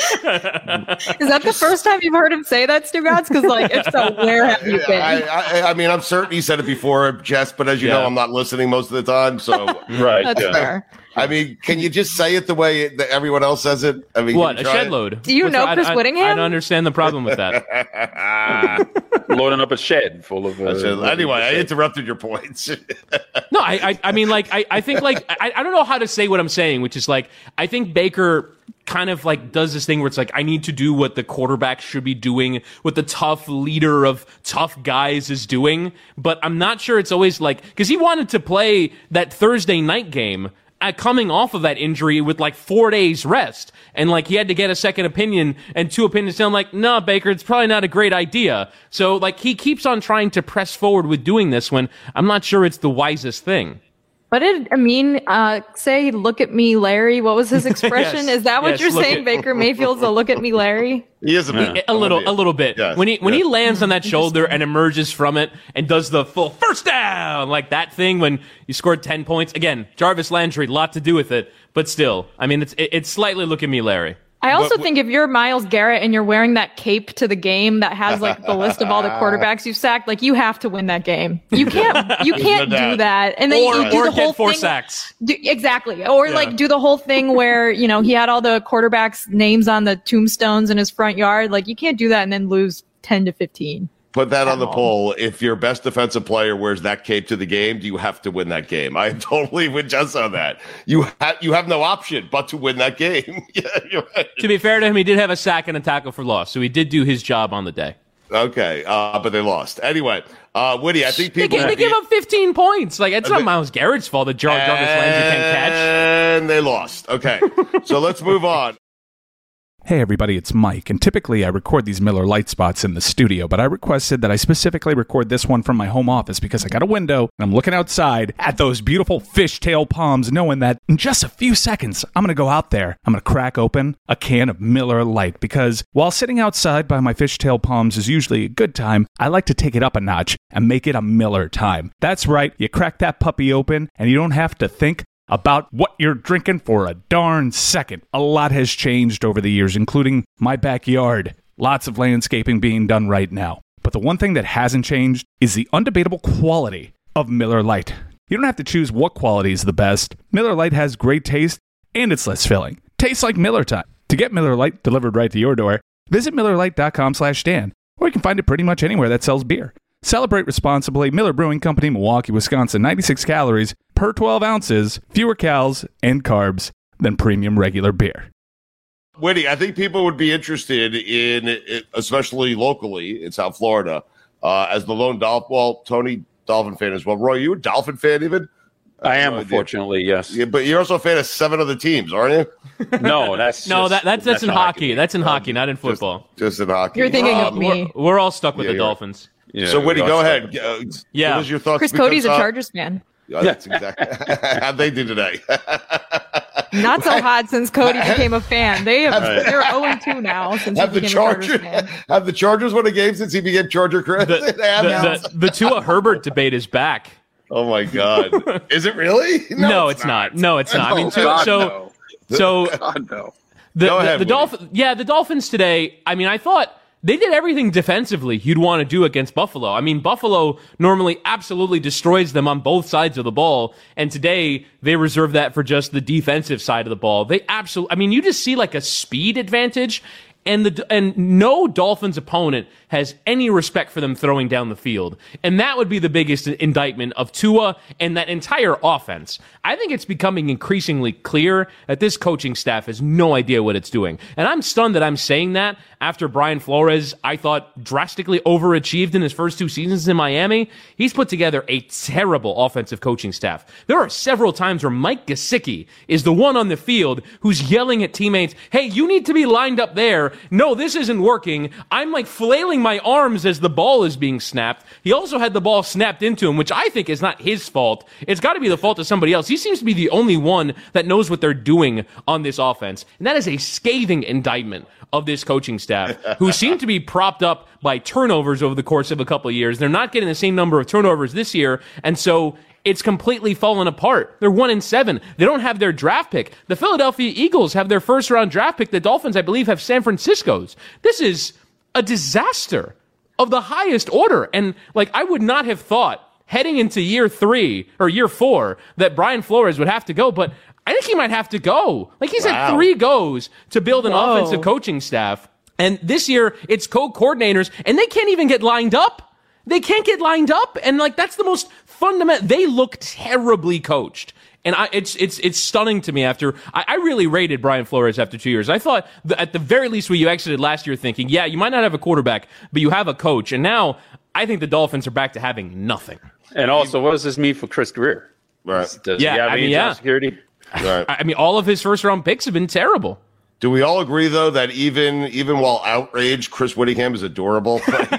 Speaker 7: Is that the first time you've heard him say that, Stugotz? Because, like, if so, where have you been?
Speaker 5: I, I, I mean, I'm certain he said it before, Jess, but as you
Speaker 6: yeah.
Speaker 5: know, I'm not listening most of the time. So,
Speaker 8: right.
Speaker 7: That's
Speaker 8: yeah.
Speaker 7: fair.
Speaker 5: I mean, can you just say it the way it, that everyone else says it? I mean,
Speaker 6: what, a
Speaker 5: try
Speaker 6: shed
Speaker 5: it?
Speaker 6: load?
Speaker 7: Do you
Speaker 6: What's
Speaker 7: know
Speaker 6: the,
Speaker 7: Chris
Speaker 6: I, I,
Speaker 7: Whittingham?
Speaker 6: I don't understand the problem with that.
Speaker 8: Loading up a shed full of. Uh,
Speaker 5: anyway, I interrupted your points.
Speaker 6: no, I, I, I mean, like, I, I think, like, I, I don't know how to say what I'm saying, which is like, I think Baker kind of like does this thing where it's like, I need to do what the quarterback should be doing, what the tough leader of tough guys is doing. But I'm not sure it's always like, because he wanted to play that Thursday night game. Uh, coming off of that injury with like four days rest, and like he had to get a second opinion, and two opinions tell him like, no, Baker, it's probably not a great idea. So like he keeps on trying to press forward with doing this when I'm not sure it's the wisest thing.
Speaker 7: What did Amin uh, say? Look at me, Larry. What was his expression?
Speaker 6: yes,
Speaker 7: Is that what
Speaker 6: yes,
Speaker 7: you're saying?
Speaker 6: at-
Speaker 7: Baker Mayfield's a look at me, Larry.
Speaker 5: He is a bit.
Speaker 6: A little, a little bit.
Speaker 5: Yes,
Speaker 6: when he when
Speaker 5: yes.
Speaker 6: he lands on that shoulder and emerges from it and does the full first down, like that thing when you scored ten points. Again, Jarvis Landry, a lot to do with it, but still, I mean, it's it, it's slightly look at me, Larry.
Speaker 7: I also
Speaker 5: But-
Speaker 7: think if you're Myles Garrett and you're wearing that cape to the game that has like the list of all the quarterbacks you've sacked, like you have to win that game. You can't, you can't
Speaker 5: no
Speaker 7: do
Speaker 5: doubt.
Speaker 7: that. And then
Speaker 6: Or,
Speaker 7: you do
Speaker 6: or
Speaker 7: the whole
Speaker 6: get four
Speaker 7: thing.
Speaker 6: sacks.
Speaker 7: Do, exactly. Or
Speaker 6: Yeah.
Speaker 7: like do the whole thing where, you know, he had all the quarterbacks' names on the tombstones in his front yard. Like you can't do that and then lose ten to fifteen.
Speaker 5: Put that on the
Speaker 7: At all.
Speaker 5: poll. If your best defensive player wears that cape to the game, do you have to win that game? I totally with Jess on that. You have you have no option but to win that game. yeah, you're right.
Speaker 6: To be fair to him, he did have a sack and a tackle for loss, so he did do his job on the day.
Speaker 5: Okay, uh, but they lost anyway. Uh, Woody, I think
Speaker 6: They,
Speaker 5: people
Speaker 6: gave, they gave up fifteen points. Like it's not
Speaker 5: they-
Speaker 6: Myles Garrett's fault that Jar- Jarvis Landry can't catch.
Speaker 5: and they lost. Okay, so let's move on.
Speaker 10: Hey everybody, it's Mike, and typically I record these Miller Lite spots in the studio, but I requested that I specifically record this one from my home office because I got a window and I'm looking outside at those beautiful fishtail palms, knowing that in just a few seconds I'm going to go out there, I'm going to crack open a can of Miller Lite, because while sitting outside by my fishtail palms is usually a good time, I like to take it up a notch and make it a Miller time. That's right, you crack that puppy open and you don't have to think about what you're drinking for a darn second. A lot has changed over the years, including my backyard. Lots of landscaping being done right now. But the one thing that hasn't changed is the undebatable quality of Miller Lite. You don't have to choose what quality is the best. Miller Lite has great taste and it's less filling. Tastes like Miller time. To get Miller Lite delivered right to your door, visit Miller Lite dot com slash Dan, or you can find it pretty much anywhere that sells beer. Celebrate responsibly. Miller Brewing Company, Milwaukee, Wisconsin. ninety-six calories per twelve ounces, fewer calories and carbs than premium regular beer.
Speaker 5: Whitty, I think people would be interested in, especially locally in South Florida, uh, as the lone Dolphin, well, Tony, Dolphin fan as well. Roy, you a Dolphin fan even?
Speaker 8: I, I am,
Speaker 5: no
Speaker 8: unfortunately, yes.
Speaker 5: Yeah, but you're also a fan of seven other teams, aren't you?
Speaker 8: No, that's
Speaker 6: no,
Speaker 8: just,
Speaker 6: that, that's, that's, that's in hockey. hockey. That's in
Speaker 5: um,
Speaker 6: hockey, not in football.
Speaker 5: Just, just in hockey.
Speaker 7: You're thinking
Speaker 5: um,
Speaker 7: of me.
Speaker 6: We're, we're all stuck with
Speaker 5: yeah,
Speaker 6: the Dolphins.
Speaker 5: Yeah, so, Whitty, go ahead. Uh,
Speaker 6: yeah.
Speaker 5: What was your thoughts?
Speaker 7: Chris
Speaker 5: because,
Speaker 7: Cody's a
Speaker 5: uh,
Speaker 7: Chargers fan.
Speaker 5: Yeah, that's exactly. How'd they do today?
Speaker 7: Not so hot since Cody became a fan. They have, they're oh and two now since
Speaker 5: have
Speaker 7: he
Speaker 5: the
Speaker 7: became
Speaker 5: Chargers,
Speaker 7: a Chargers fan.
Speaker 5: Have the Chargers won a game since he became Charger Chris?
Speaker 6: The, the, the, the Tua Herbert debate is back.
Speaker 5: Oh my God! Is it really?
Speaker 6: No, no it's, it's not. not. No, it's not. I mean, Tua,
Speaker 9: God,
Speaker 6: so
Speaker 9: no.
Speaker 6: so
Speaker 9: God, no.
Speaker 6: the
Speaker 5: Go
Speaker 6: the,
Speaker 5: ahead,
Speaker 6: the Dolphins. Yeah, the Dolphins today. I mean, I thought they did everything defensively you'd want to do against Buffalo. I mean, Buffalo normally absolutely destroys them on both sides of the ball, and today they reserve that for just the defensive side of the ball. They absolutely, I mean, you just see like a speed advantage, and the and no Dolphins opponent has any respect for them throwing down the field. And that would be the biggest indictment of Tua and that entire offense. I think it's becoming increasingly clear that this coaching staff has no idea what it's doing. And I'm stunned that I'm saying that after Brian Flores, I thought, drastically overachieved in his first two seasons in Miami. He's put together a terrible offensive coaching staff. There are several times where Mike Gesicki is the one on the field who's yelling at teammates, hey, you need to be lined up there. No, this isn't working. I'm like flailing my arms as the ball is being snapped. He also had the ball snapped into him, which I think is not his fault. It's got to be the fault of somebody else. He seems to be the only one that knows what they're doing on this offense. And that is a scathing indictment of this coaching staff, who seem to be propped up by turnovers over the course of a couple of years. They're not getting the same number of turnovers this year, and so it's completely fallen apart. They're one and seven. They don't have their draft pick. The Philadelphia Eagles have their first round draft pick. The Dolphins, I believe, have San Francisco's. This is a disaster of the highest order. And like, I would not have thought heading into year three or year four that Brian Flores would have to go, but I think he might have to go. Like, he's wow. had three goes to build an Whoa. offensive coaching staff. And this year it's co-coordinators and they can't even get lined up. They can't get lined up. And like, that's the most fundamental. They look terribly coached. And I, it's it's it's stunning to me after I, I really rated Brian Flores after two years. I thought that at the very least where you exited last year thinking, yeah, you might not have a quarterback, but you have a coach. And now I think the Dolphins are back to having nothing.
Speaker 8: And also, what does this mean for Chris Greer?
Speaker 5: Right.
Speaker 8: Does
Speaker 6: yeah,
Speaker 8: he have
Speaker 6: I
Speaker 8: any
Speaker 6: mean, yeah.
Speaker 8: security?
Speaker 5: Right.
Speaker 6: I mean, all of his first round picks have been terrible.
Speaker 5: Do we all agree, though, that even even while outraged, Chris Whittingham is adorable? Like,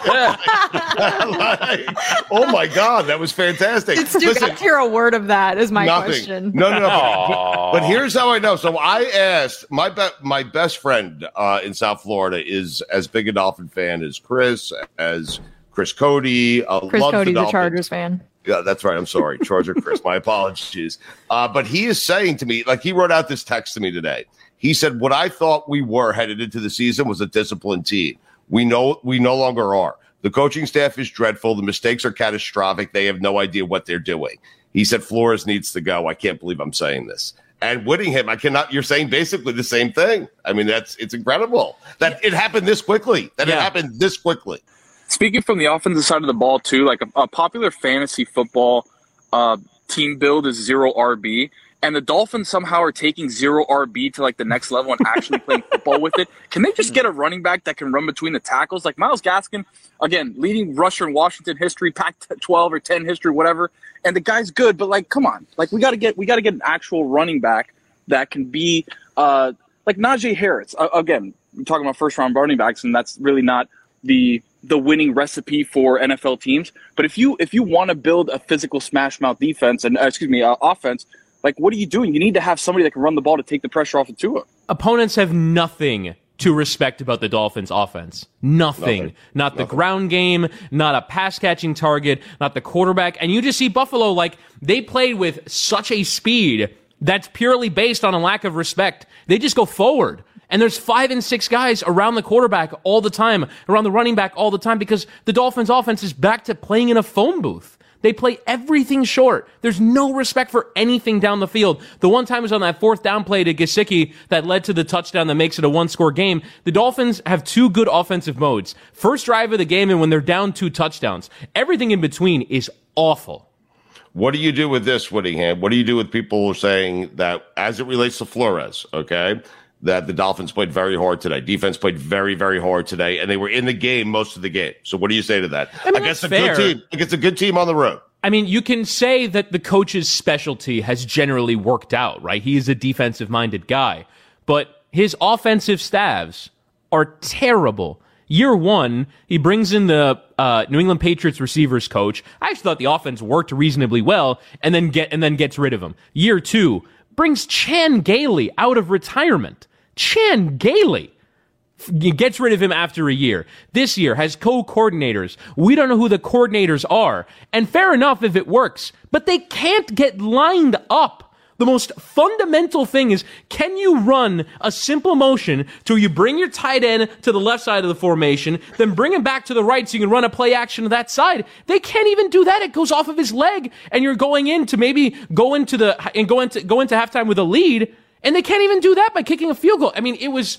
Speaker 5: oh, my God, that was fantastic.
Speaker 7: Did Stu Listen, hear a word of that is my
Speaker 5: nothing.
Speaker 7: question.
Speaker 5: No, no, no. But, but here's how I know. So I asked, my, be- my best friend uh, in South Florida is as big a Dolphin fan as Chris, as Chris Cody. Uh,
Speaker 7: Chris
Speaker 5: loves
Speaker 7: Cody's
Speaker 5: the
Speaker 7: a Chargers fan.
Speaker 5: Yeah, that's right. I'm sorry. Charger Chris. My apologies. Uh, but he is saying to me, like he wrote out this text to me today. He said, what I thought we were headed into the season was a disciplined team. We know we no longer are. The coaching staff is dreadful. The mistakes are catastrophic. They have no idea what they're doing. He said, Flores needs to go. I can't believe I'm saying this. And Whittingham, I cannot, you're saying basically the same thing. I mean, that's, it's incredible that it happened this quickly, that yeah. it happened this quickly.
Speaker 9: Speaking from the offensive side of the ball, too, like a, a popular fantasy football uh, team build is zero R B. And the Dolphins somehow are taking zero R B to like the next level and actually playing football with it. Can they just get a running back that can run between the tackles? Like Myles Gaskin, again, leading rusher in Washington history, Pac twelve or ten history, whatever. And the guy's good, but like, come on, like we got to get we got to get an actual running back that can be uh, like Najee Harris, uh, again, we're talking about first round running backs, and that's really not the the winning recipe for N F L teams. But if you if you want to build a physical smash mouth defense and uh, excuse me, uh, offense, like what are you doing? You need to have somebody that can run the ball to take the pressure off of Tua.
Speaker 6: Opponents have nothing to respect about the Dolphins offense. Nothing. Nothing. Not Nothing. The ground game, not a pass catching target, not the quarterback. And you just see Buffalo, like, they played with such a speed that's purely based on a lack of respect. They just go forward. And there's five and six guys around the quarterback all the time, around the running back all the time, because the Dolphins offense is back to playing in a phone booth. They play everything short. There's no respect for anything down the field. The one time was on that fourth down play to Gesicki that led to the touchdown that makes it a one-score game. The Dolphins have two good offensive modes. First drive of the game and when they're down two touchdowns. Everything in between is awful.
Speaker 5: What do you do with this, Whittingham? What do you do with people saying that, as it relates to Flores, okay, that the Dolphins played very hard today. Defense played very, very hard today, and they were in the game most of the game. So what do you say to that?
Speaker 6: I mean,
Speaker 5: I guess a
Speaker 6: fair.
Speaker 5: good team. I guess a good team on the road.
Speaker 6: I mean, you can say that the coach's specialty has generally worked out, right? He is a defensive-minded guy. But his offensive staffs are terrible. Year one, he brings in the uh, New England Patriots receivers coach. I actually thought the offense worked reasonably well, and then get and then gets rid of him. Year two, brings Chan Gailey out of retirement. Chan Gailey gets rid of him after a year. This year has co-coordinators. We don't know who the coordinators are. And fair enough if it works, but they can't get lined up. The most fundamental thing is, can you run a simple motion to you bring your tight end to the left side of the formation, then bring him back to the right so you can run a play action to that side? They can't even do that. It goes off of his leg, and you're going in to maybe go into the and go into go into halftime with a lead, and they can't even do that by kicking a field goal. I mean, it was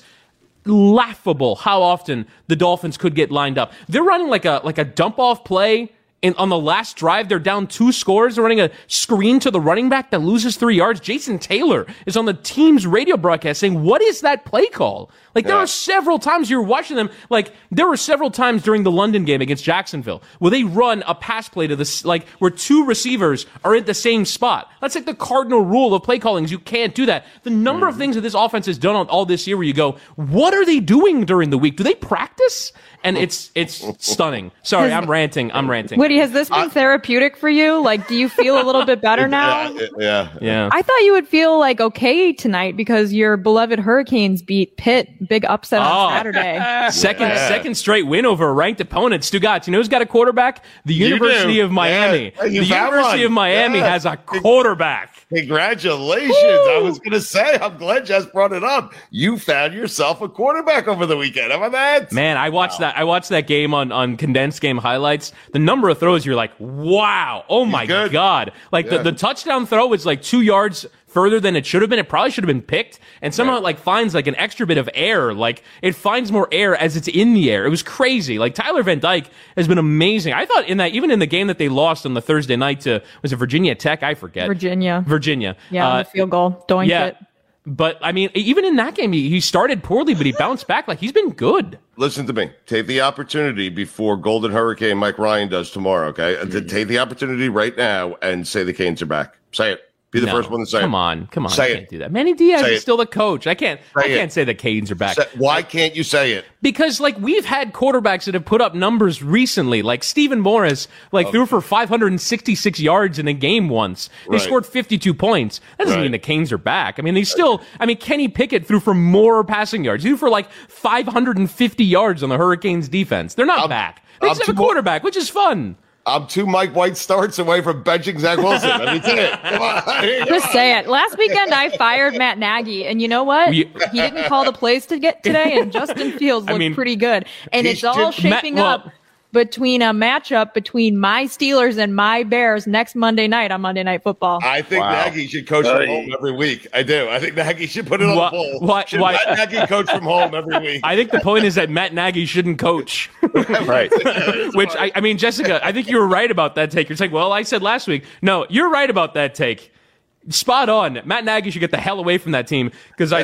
Speaker 6: laughable how often the Dolphins could get lined up. They're running like a like a dump off play. And on the last drive, they're down two scores. They're running a screen to the running back that loses three yards. Jason Taylor is on the team's radio broadcast saying, what is that play call? Like, there
Speaker 5: yeah.
Speaker 6: are several times you're watching them. Like, there were several times during the London game against Jacksonville where they run a pass play to this, like, where two receivers are at the same spot. That's like the cardinal rule of play calling is you can't do that. The number mm-hmm. of things that this offense has done all, all this year where you go, what are they doing during the week? Do they practice? And it's it's stunning. Sorry, I'm ranting. I'm ranting.
Speaker 7: Woody, has this been I, therapeutic for you? Like, do you feel a little bit better now?
Speaker 5: Yeah, yeah,
Speaker 6: yeah.
Speaker 7: I thought you would feel like okay tonight because your beloved Hurricanes beat Pitt. Big upset on
Speaker 6: oh,
Speaker 7: Saturday.
Speaker 6: Second
Speaker 5: yeah.
Speaker 6: second straight win over a ranked opponent. Stugotz, you know who's got a quarterback? The University of Miami.
Speaker 5: Yeah. You
Speaker 6: the University
Speaker 5: one.
Speaker 6: of Miami
Speaker 5: yeah.
Speaker 6: has a quarterback.
Speaker 5: Congratulations. Woo! I was going to say, I'm glad Jess brought it up. You found yourself a quarterback over the weekend. How about that?
Speaker 6: Man, I watched wow. that. I watched that game on, on condensed game highlights. The number of throws, you're like, wow. Oh
Speaker 5: He's
Speaker 6: my
Speaker 5: good.
Speaker 6: God. Like
Speaker 5: yeah.
Speaker 6: the, the touchdown throw is like two yards further than it should have been. It probably should have been picked. And somehow right. it like finds like an extra bit of air. Like it finds more air as it's in the air. It was crazy. Like Tyler Van Dyke has been amazing. I thought in that, even in the game that they lost on the Thursday night to, was it Virginia Tech? I forget.
Speaker 7: Virginia.
Speaker 6: Virginia.
Speaker 7: Yeah,
Speaker 6: uh,
Speaker 7: the field goal. Doink
Speaker 6: yeah.
Speaker 7: it.
Speaker 6: But, I mean, even in that game, he, he started poorly, but he bounced back. Like, he's been good.
Speaker 5: Listen to me. Take the opportunity before Golden Hurricane Mike Ryan does tomorrow, okay? Mm-hmm. Take the opportunity right now and say the Canes are back. Say it. Be the
Speaker 6: no,
Speaker 5: first one to say
Speaker 6: come
Speaker 5: it.
Speaker 6: on. Come on.
Speaker 5: Say
Speaker 6: I
Speaker 5: it.
Speaker 6: can't do that. Manny Diaz
Speaker 5: say
Speaker 6: is
Speaker 5: it.
Speaker 6: still the coach. I can't
Speaker 5: say
Speaker 6: I can't
Speaker 5: it.
Speaker 6: say the Canes are back.
Speaker 5: Say, why can't you say it?
Speaker 6: Because, like, we've had quarterbacks that have put up numbers recently. Like, Stephen Morris, like, okay. threw for five hundred sixty-six yards in a game once. They
Speaker 5: right.
Speaker 6: scored fifty-two points. That doesn't
Speaker 5: right.
Speaker 6: mean the Canes are back. I mean, they still, I mean, Kenny Pickett threw for more passing yards. He threw for, like, five hundred fifty yards on the Hurricanes defense. They're not
Speaker 5: I'm,
Speaker 6: back. They just
Speaker 5: I'm
Speaker 6: have a quarterback, which is fun.
Speaker 5: I'm two Mike White starts away from benching Zach Wilson. I mean, say it. Come on.
Speaker 7: Just say it. Last weekend, I fired Matt Nagy, and you know what?
Speaker 6: We,
Speaker 7: he didn't call the plays to get today, and Justin Fields looked
Speaker 6: I mean,
Speaker 7: pretty good. And it's all
Speaker 5: should,
Speaker 7: shaping
Speaker 6: Matt, well,
Speaker 7: up between a matchup between my Steelers and my Bears next Monday night on Monday Night Football.
Speaker 5: I think wow. Nagy should coach from home every week. I do. I think Nagy should put it on
Speaker 6: why,
Speaker 5: the poll.
Speaker 6: Why,
Speaker 5: should
Speaker 6: why,
Speaker 5: Matt Nagy coach from home every week?
Speaker 6: I think the point is that Matt Nagy shouldn't coach.
Speaker 8: Right.
Speaker 6: Which, I, I mean, Jessica, I think you were right about that take. You're saying, well, I said last week. No, you're right about that take. Spot on. Matt Nagy should get the hell away from that team because I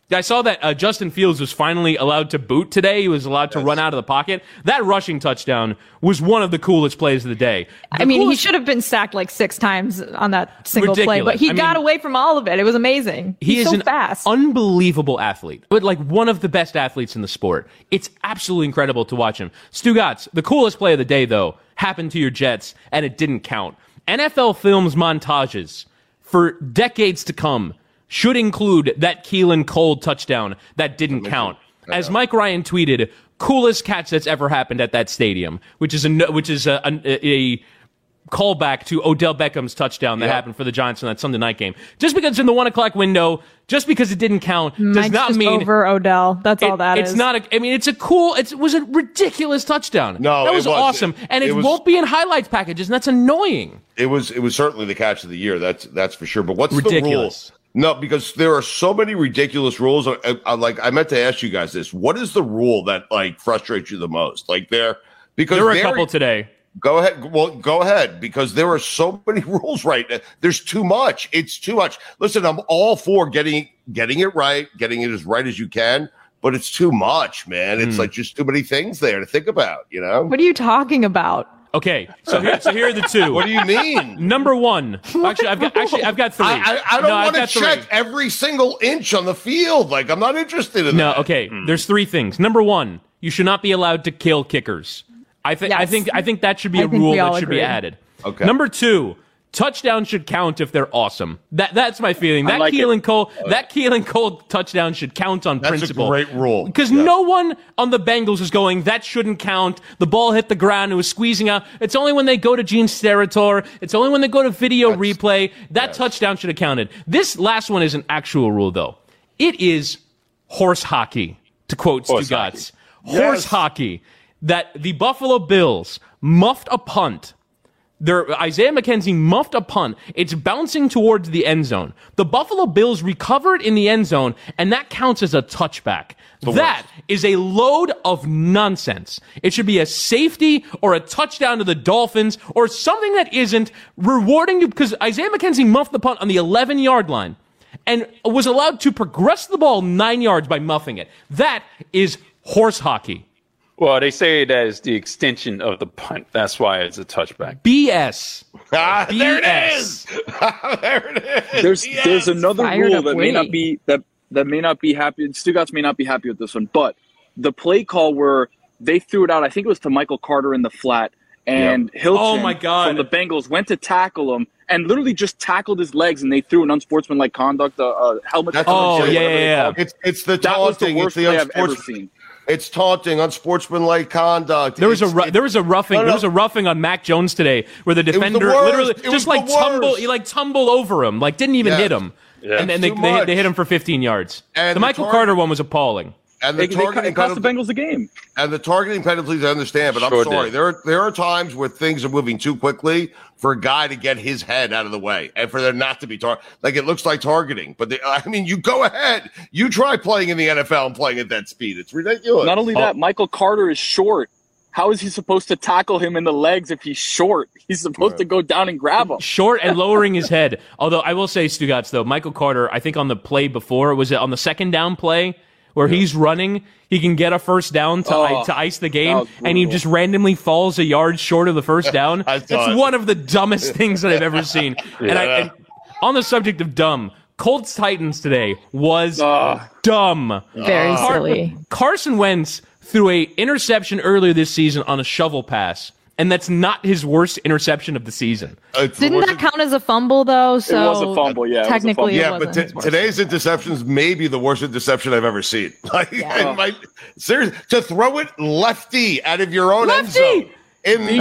Speaker 6: I saw that uh, Justin Fields was finally allowed to boot today. He was allowed to yes. run out of the pocket. That rushing touchdown was one of the coolest plays of the day. The
Speaker 7: I mean,
Speaker 6: coolest...
Speaker 7: he should have been sacked like six times on that single
Speaker 6: Ridiculous.
Speaker 7: play, but he
Speaker 6: I
Speaker 7: got
Speaker 6: mean,
Speaker 7: away from all of it. It was amazing.
Speaker 6: He
Speaker 7: He's
Speaker 6: is
Speaker 7: so
Speaker 6: an
Speaker 7: fast.
Speaker 6: unbelievable athlete, but like one of the best athletes in the sport. It's absolutely incredible to watch him. Stu Gatz, the coolest play of the day, though, happened to your Jets, and it didn't count. N F L Films montages for decades to come should include that Keelan Cole touchdown that didn't count. As Mike Ryan tweeted, coolest catch that's ever happened at that stadium, which is a which is a, a, a callback to Odell Beckham's touchdown that yep. happened for the Giants in that Sunday night game. Just because it's in the one o'clock window, just because it didn't count, does
Speaker 7: Mike's
Speaker 6: not
Speaker 7: just
Speaker 6: mean
Speaker 7: over Odell. That's
Speaker 6: it,
Speaker 7: all that
Speaker 6: it's
Speaker 7: is.
Speaker 6: It's not. A, I mean, it's a cool. It was a ridiculous touchdown.
Speaker 5: No,
Speaker 6: that was,
Speaker 5: it was
Speaker 6: awesome,
Speaker 5: it,
Speaker 6: and it,
Speaker 5: it was,
Speaker 6: won't be in highlights packages, and that's annoying.
Speaker 5: It was. It was certainly the catch of the year. That's that's for sure. But what's
Speaker 6: ridiculous?
Speaker 5: the rule? No, because there are so many ridiculous rules. I, I, like I meant to ask you guys this: what is the rule that like frustrates you the most? Like there, because
Speaker 6: there were a couple today.
Speaker 5: Go ahead. Well, go ahead, because there are so many rules right now. There's too much. It's too much. Listen, I'm all for getting getting it right, getting it as right as you can, but it's too much, man. It's mm. like just too many things there to think about, you know?
Speaker 7: What are you talking about?
Speaker 6: Okay, so here, so here are the two.
Speaker 5: What do you mean?
Speaker 6: Number one. Actually, I've got actually I've got three.
Speaker 5: I, I, I don't
Speaker 6: no,
Speaker 5: want to check
Speaker 6: three.
Speaker 5: every single inch on the field. Like, I'm not interested in
Speaker 6: no,
Speaker 5: that.
Speaker 6: No, okay. Hmm. There's three things. Number one, you should not be allowed to kill kickers. I think
Speaker 7: yes.
Speaker 6: I think I think that should be
Speaker 7: I
Speaker 6: a rule that should
Speaker 7: agree.
Speaker 6: be added.
Speaker 5: Okay.
Speaker 6: Number two, touchdowns should count if they're awesome. That that's my feeling. That
Speaker 9: like
Speaker 6: Keelan Cole that Keelan Cole touchdown should count on
Speaker 5: that's
Speaker 6: principle.
Speaker 5: That's a great rule.
Speaker 6: Because
Speaker 5: yeah.
Speaker 6: no one on the Bengals is going, that shouldn't count. The ball hit the ground. It was squeezing out. It's only when they go to Gene Steratore. It's only when they go to video that's, replay. That yes. touchdown should have counted. This last one is an actual rule, though. It is horse hockey, to quote Stu Gatz. Horse yes. hockey. That the Buffalo Bills muffed a punt. Their Isaiah McKenzie muffed a punt. It's bouncing towards the end zone. The Buffalo Bills recovered in the end zone, and that counts as a touchback. The that worst. is a load of nonsense. It should be a safety or a touchdown to the Dolphins or something that isn't rewarding you, because Isaiah McKenzie muffed the punt on the eleven-yard line and was allowed to progress the ball nine yards by muffing it. That is horse hockey.
Speaker 8: Well, they say that is the extension of the punt. That's why it's a touchback.
Speaker 6: B S.
Speaker 5: Ah, there it is. there it is.
Speaker 9: There's
Speaker 5: yes.
Speaker 9: there's another
Speaker 7: Fired
Speaker 9: rule that
Speaker 7: way.
Speaker 9: may not be that that may not be happy. Stu Gatz may not be happy with this one, but the play call where they threw it out, I think it was to Michael Carter in the flat, and yep. Hilton
Speaker 6: oh my God.
Speaker 9: from the Bengals went to tackle him and literally just tackled his legs, and they threw an unsportsmanlike conduct, a uh, uh, helmet.
Speaker 5: That's
Speaker 6: oh yeah, yeah, yeah.
Speaker 5: It's it's the
Speaker 9: that was the
Speaker 5: taunting.
Speaker 9: worst
Speaker 5: it's the
Speaker 9: play I've ever seen.
Speaker 5: It's taunting, unsportsmanlike conduct.
Speaker 6: There was
Speaker 5: it's,
Speaker 6: a ru-
Speaker 5: it,
Speaker 6: there was a roughing
Speaker 5: no, no.
Speaker 6: there was a roughing on Mac Jones today where the defender
Speaker 5: the
Speaker 6: literally
Speaker 5: it
Speaker 6: just like tumble he like tumbled over him, like didn't even
Speaker 5: yeah.
Speaker 6: hit him,
Speaker 5: yeah.
Speaker 6: and then they, they they hit him for fifteen yards.
Speaker 5: And
Speaker 6: the,
Speaker 5: the
Speaker 6: Michael
Speaker 5: tar-
Speaker 6: Carter one was appalling.
Speaker 5: And the
Speaker 9: It,
Speaker 5: targeting
Speaker 9: it cost the
Speaker 5: penalty,
Speaker 9: Bengals the game.
Speaker 5: and the targeting penalties, I understand, but
Speaker 8: Sure
Speaker 5: I'm sorry.
Speaker 8: did.
Speaker 5: There are there are times where things are moving too quickly for a guy to get his head out of the way, and for there not to be tar- like it looks like targeting. But they, I mean, you go ahead, you try playing in the N F L and playing at that speed. It's ridiculous.
Speaker 9: Not only that, Michael Carter is short. How is he supposed to tackle him in the legs if he's short? He's supposed right. to go down and grab him.
Speaker 6: Short and lowering his head. Although I will say, Stu Gatz, though, Michael Carter, I think on the play before, was it on the second down play where yeah. he's running, he can get a first down to,
Speaker 9: oh,
Speaker 6: to ice the game, and he just randomly falls a yard short of the first down. That's one of the dumbest things that I've ever seen. yeah. And, I, and on the subject of dumb, Colts Titans today was uh, dumb.
Speaker 7: Very
Speaker 6: Car-
Speaker 7: silly.
Speaker 6: Carson Wentz threw a interception earlier this season on a shovel pass, and that's not his worst interception of the season.
Speaker 5: It's
Speaker 7: Didn't that count as a fumble, though? So
Speaker 9: it was a fumble, yeah.
Speaker 7: Technically,
Speaker 9: it
Speaker 5: yeah, but t- today's interceptions may be the worst interception I've ever seen. Like,
Speaker 7: Yeah.
Speaker 5: it might, seriously, to throw it lefty out of your own
Speaker 6: Lefty!
Speaker 5: end zone. In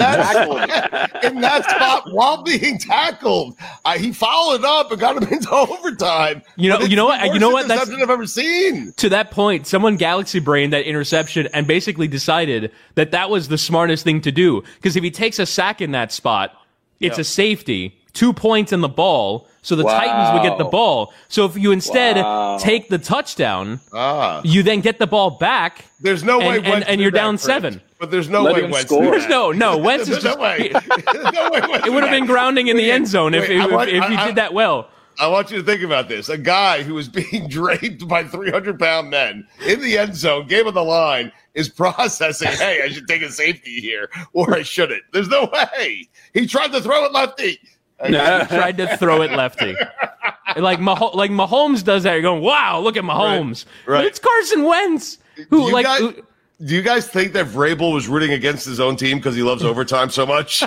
Speaker 5: that, in that spot while being tackled, uh, he followed up and got him into overtime.
Speaker 6: You know, you know what? You know what? That's
Speaker 5: interception I've ever seen.
Speaker 6: To that point, someone galaxy brained that interception and basically decided that that was the smartest thing to do. Because if he takes a sack in that spot, it's
Speaker 5: yeah.
Speaker 6: a safety, two points in the ball, so the
Speaker 9: wow.
Speaker 6: Titans would get the ball. So if you instead
Speaker 9: wow.
Speaker 6: take the touchdown,
Speaker 5: ah.
Speaker 6: you then get the ball back.
Speaker 5: There's no way,
Speaker 6: and, and, and you're down
Speaker 5: that,
Speaker 6: seven.
Speaker 5: But there's no
Speaker 9: Let
Speaker 5: way
Speaker 9: him
Speaker 5: Wentz
Speaker 9: score.
Speaker 5: did
Speaker 6: There's
Speaker 5: that.
Speaker 6: no, no. Wentz is
Speaker 5: There's
Speaker 6: just.
Speaker 5: no way. There's no way Wentz
Speaker 6: It would have been grounding in the end zone if,
Speaker 5: Wait,
Speaker 6: if,
Speaker 5: I want-
Speaker 6: if he
Speaker 5: I-
Speaker 6: did that well.
Speaker 5: I want you to think about this. A guy who is being draped by three hundred pound men in the end zone, game on the line, is processing, hey, I should take a safety here, or I shouldn't. There's no way. He tried to throw it lefty.
Speaker 6: No, he tried to throw it lefty. Like Mah- like Mahomes does that. You're going, wow, look at Mahomes.
Speaker 5: Right, right.
Speaker 6: But it's Carson Wentz. Who,
Speaker 5: you
Speaker 6: like,
Speaker 5: guys,
Speaker 6: who,
Speaker 5: do you guys think that Vrabel was rooting against his own team because he loves overtime so much?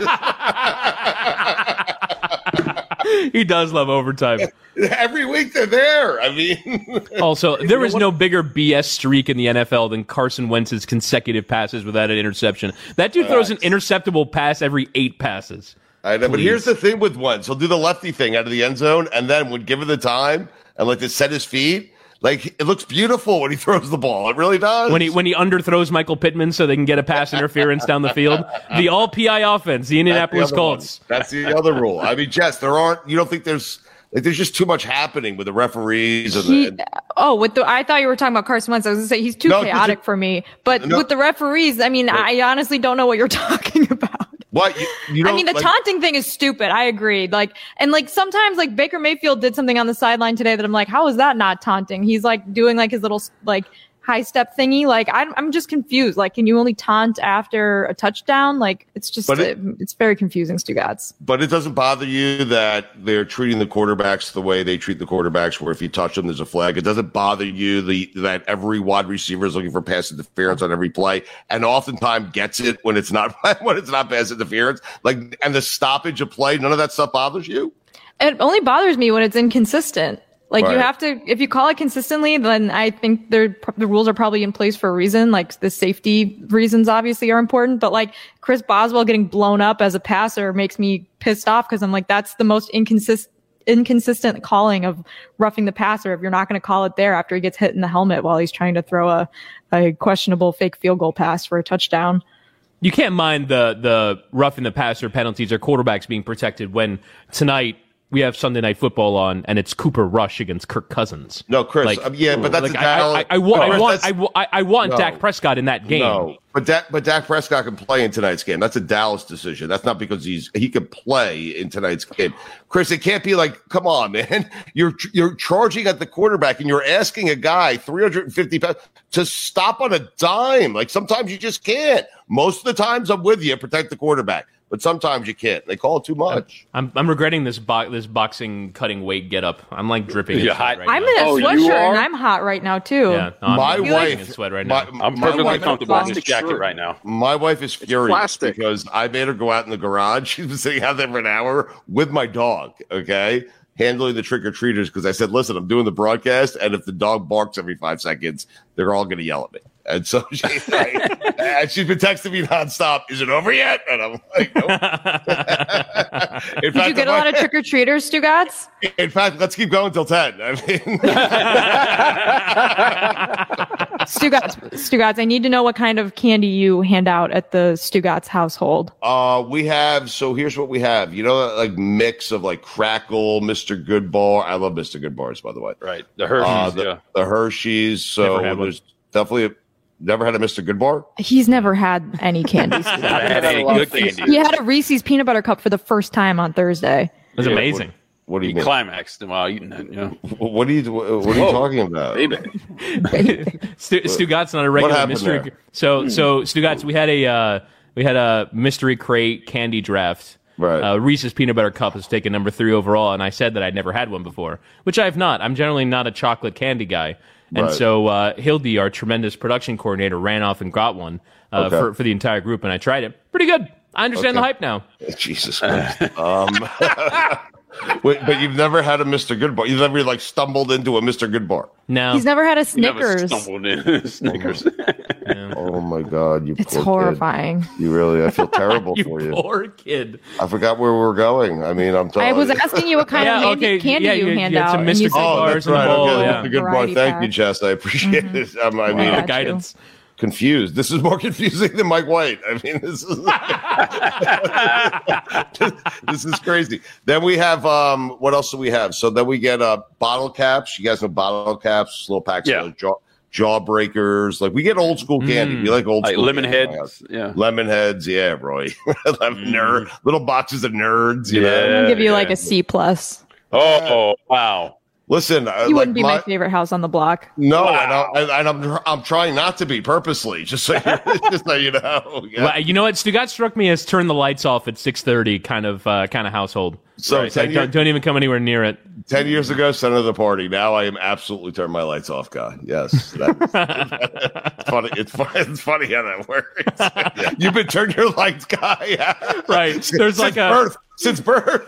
Speaker 6: He does love overtime.
Speaker 5: Every week they're there. I mean,
Speaker 6: also, there is no bigger B S streak in the N F L than Carson Wentz's consecutive passes without an interception. That dude throws an interceptable pass every eight passes.
Speaker 5: I know,
Speaker 6: Please.
Speaker 5: but here's the thing with Wentz. He'll do the lefty thing out of the end zone, and then when given the time and like to set his feet, like it looks beautiful when he throws the ball. It really does.
Speaker 6: When he when he underthrows Michael Pittman so they can get a pass interference down the field. The all P I offense, the Indianapolis
Speaker 5: That's the
Speaker 6: Colts.
Speaker 5: one. That's the other rule. I mean, Jess, there aren't. You don't think there's like there's just too much happening with the referees and
Speaker 7: He,
Speaker 5: the.
Speaker 7: oh, with the I thought you were talking about Carson Wentz. I was gonna say he's too
Speaker 5: No,
Speaker 7: chaotic for me. But
Speaker 5: No.
Speaker 7: with the referees, I mean, I honestly don't know what you're talking about.
Speaker 5: What you, you
Speaker 7: I
Speaker 5: don't,
Speaker 7: mean, the
Speaker 5: like,
Speaker 7: taunting thing is stupid. I agree. Like, and like sometimes, like Baker Mayfield did something on the sideline today that I'm like, how is that not taunting? He's like doing like his little like high step thingy. Like, I'm I'm just confused. Like, can you only taunt after a touchdown? Like, it's just
Speaker 5: But it-
Speaker 7: uh, it's very confusing, Stugotz.
Speaker 5: But it doesn't bother you that they're treating the quarterbacks the way they treat the quarterbacks, where if you touch them, there's a flag. It doesn't bother you the, that every wide receiver is looking for pass interference on every play, and oftentimes gets it when it's not when it's not pass interference. Like, and the stoppage of play, none of that stuff bothers you.
Speaker 7: It only bothers me when it's inconsistent. Like you
Speaker 5: Right.
Speaker 7: have to, if you call it consistently, then I think the the rules are probably in place for a reason. Like the safety reasons obviously are important, but like Chris Boswell getting blown up as a passer makes me pissed off because I'm like, that's the most inconsistent inconsistent calling of roughing the passer if you're not going to call it there after he gets hit in the helmet while he's trying to throw a, a questionable fake field goal pass for a touchdown.
Speaker 6: You can't mind the the roughing the passer penalties or quarterbacks being protected when tonight we have Sunday Night Football on and it's Cooper Rush against Kirk Cousins.
Speaker 5: No, Chris.
Speaker 6: Like,
Speaker 5: um, yeah, but that's
Speaker 6: like
Speaker 5: a
Speaker 6: I,
Speaker 5: Dallas-
Speaker 6: I, I, I, wa- I
Speaker 5: Chris,
Speaker 6: want
Speaker 5: that's-
Speaker 6: I, wa- I, I want
Speaker 5: No.
Speaker 6: Dak Prescott in that game.
Speaker 5: No, but Dak, but Dak Prescott can play in tonight's game. That's a Dallas decision. That's not because he's he can play in tonight's game. Chris, it can't be like, come on, man. You're you're charging at the quarterback and you're asking a guy three hundred fifty pounds to stop on a dime. Like sometimes you just can't. Most of the times I'm with you, protect the quarterback. But sometimes you can't. They call it too much.
Speaker 6: I'm I'm regretting this bo- this boxing cutting weight get up. I'm like dripping in
Speaker 8: You're
Speaker 6: sweat
Speaker 8: hot.
Speaker 6: right
Speaker 7: I'm
Speaker 6: now.
Speaker 7: in a
Speaker 8: Oh, you
Speaker 7: sweatshirt
Speaker 8: are?
Speaker 7: and I'm hot right now too.
Speaker 6: Yeah, no, I'm
Speaker 5: My
Speaker 6: dripping
Speaker 5: wife-
Speaker 6: in sweat right
Speaker 5: my-
Speaker 6: now.
Speaker 8: I'm
Speaker 5: My
Speaker 8: perfectly
Speaker 5: wife-
Speaker 8: comfortable in this
Speaker 9: plastic
Speaker 8: jacket
Speaker 9: shirt.
Speaker 8: right now.
Speaker 5: My wife is furious
Speaker 9: plastic.
Speaker 5: because I made her go out in the garage. She's been sitting out there for an hour with my dog, okay, handling the trick-or-treaters because I said, listen, I'm doing the broadcast, and if the dog barks every five seconds, they're all going to yell at me. And so she, like, and she's been texting me nonstop, is it over yet? And I'm like, nope. In
Speaker 7: Did
Speaker 5: fact,
Speaker 7: you get a
Speaker 5: I'm
Speaker 7: lot of
Speaker 5: like-
Speaker 7: trick or treaters, Stugotz?
Speaker 5: In fact, let's keep going till ten. I mean,
Speaker 7: Stugotz, Stugotz, I need to know what kind of candy you hand out at the Stugotz household.
Speaker 5: uh, we have, so here's what we have. You know, that like mix of like Crackle, Mister Good Bar. I love Mister Good Bars, by the way.
Speaker 8: Right. The Hershey's,
Speaker 5: Uh, the,
Speaker 8: yeah.
Speaker 5: the Hershey's. So
Speaker 6: Never had one.
Speaker 5: there's definitely a, never had a Mister Good Bar.
Speaker 7: He's never had any candy.
Speaker 8: I
Speaker 7: Stugotz.
Speaker 8: had any good candy.
Speaker 7: He had a Reese's peanut butter cup for the first time on Thursday.
Speaker 6: It was
Speaker 8: Yeah,
Speaker 6: amazing.
Speaker 5: What do you
Speaker 8: You
Speaker 5: mean?
Speaker 8: climaxed while eating it, you know.
Speaker 5: What are you What are you
Speaker 8: Whoa.
Speaker 5: talking about?
Speaker 8: Baby.
Speaker 6: Stu, Stugotz not a regular
Speaker 5: happened
Speaker 6: mystery.
Speaker 5: there?
Speaker 6: So so Stugotz, we had a uh, we had a mystery crate candy draft.
Speaker 5: Right.
Speaker 6: Uh, Reese's peanut butter cup has taken number three overall, and I said that I'd never had one before, which I have not. I'm generally not a chocolate candy guy, and
Speaker 5: Right.
Speaker 6: so uh, Hildy, our tremendous production coordinator, ran off and got one uh,
Speaker 5: Okay.
Speaker 6: for for the entire group, and I tried it. Pretty good. I understand
Speaker 5: Okay.
Speaker 6: the hype now.
Speaker 5: Jesus Christ. um, wait, but you've never had a Mister Good Bar. You've never like stumbled into a Mister Good Bar.
Speaker 6: No,
Speaker 7: He's never had a
Speaker 8: You never
Speaker 7: Snickers.
Speaker 8: stumbled in Snickers.
Speaker 5: Oh my God, you
Speaker 7: It's
Speaker 5: poor
Speaker 7: horrifying.
Speaker 5: kid. You really, I feel terrible
Speaker 6: you
Speaker 5: for you.
Speaker 6: poor kid.
Speaker 5: I forgot where we were going. I mean, I'm telling
Speaker 7: I was
Speaker 5: you.
Speaker 7: asking you what kind
Speaker 6: Yeah,
Speaker 7: of candy,
Speaker 6: okay,
Speaker 7: candy
Speaker 6: yeah,
Speaker 7: you
Speaker 6: you-
Speaker 7: hand
Speaker 6: you had
Speaker 7: out.
Speaker 6: some
Speaker 7: and
Speaker 6: Mister
Speaker 7: you said-
Speaker 5: Oh,
Speaker 6: Bars
Speaker 5: that's
Speaker 6: in the
Speaker 5: right.
Speaker 6: bowl,
Speaker 5: Okay,
Speaker 6: yeah.
Speaker 5: Mister Good Bar.
Speaker 7: Variety
Speaker 5: Thank
Speaker 7: pack.
Speaker 5: you, Jess. I appreciate it. Um, I
Speaker 7: Well,
Speaker 5: mean,
Speaker 7: got you.
Speaker 6: Guidance.
Speaker 5: confused. This is more confusing than Mike White. I mean, this is this is crazy. Then we have um, what else do we have? So then we get uh, bottle caps. You guys know bottle caps, little packs
Speaker 8: Yeah.
Speaker 5: of jaw jawbreakers. Like we get old school candy.
Speaker 6: Mm.
Speaker 5: We like old
Speaker 8: Like
Speaker 5: school
Speaker 8: lemon
Speaker 5: candy.
Speaker 8: heads. Yeah.
Speaker 5: Lemon heads, yeah, Roy. Lemon nerd, little boxes of nerds. You
Speaker 8: Yeah.
Speaker 5: know?
Speaker 7: I'll give you like
Speaker 8: yeah.
Speaker 7: a C plus.
Speaker 8: Oh, wow.
Speaker 5: Listen, uh,
Speaker 7: You wouldn't
Speaker 5: like
Speaker 7: be my, favorite house on the block.
Speaker 5: No,
Speaker 8: Wow.
Speaker 5: and, I, and I'm I'm trying not to be purposely, just so you, just so you know. Yeah.
Speaker 6: Well, you know what? Stugat struck me as turn the lights off at six thirty kind of uh, kind of household.
Speaker 5: So
Speaker 6: right?
Speaker 5: ten
Speaker 6: Like,
Speaker 5: year-
Speaker 6: don't, don't even come anywhere near it.
Speaker 5: Ten years ago, center of the party. Now I am absolutely turn my lights off guy. Yes, that, it's funny. It's funny. It's funny how that works. You've been turn your lights guy,
Speaker 6: right?
Speaker 5: Since,
Speaker 6: There's like
Speaker 5: since
Speaker 6: a
Speaker 5: birth. Since birth.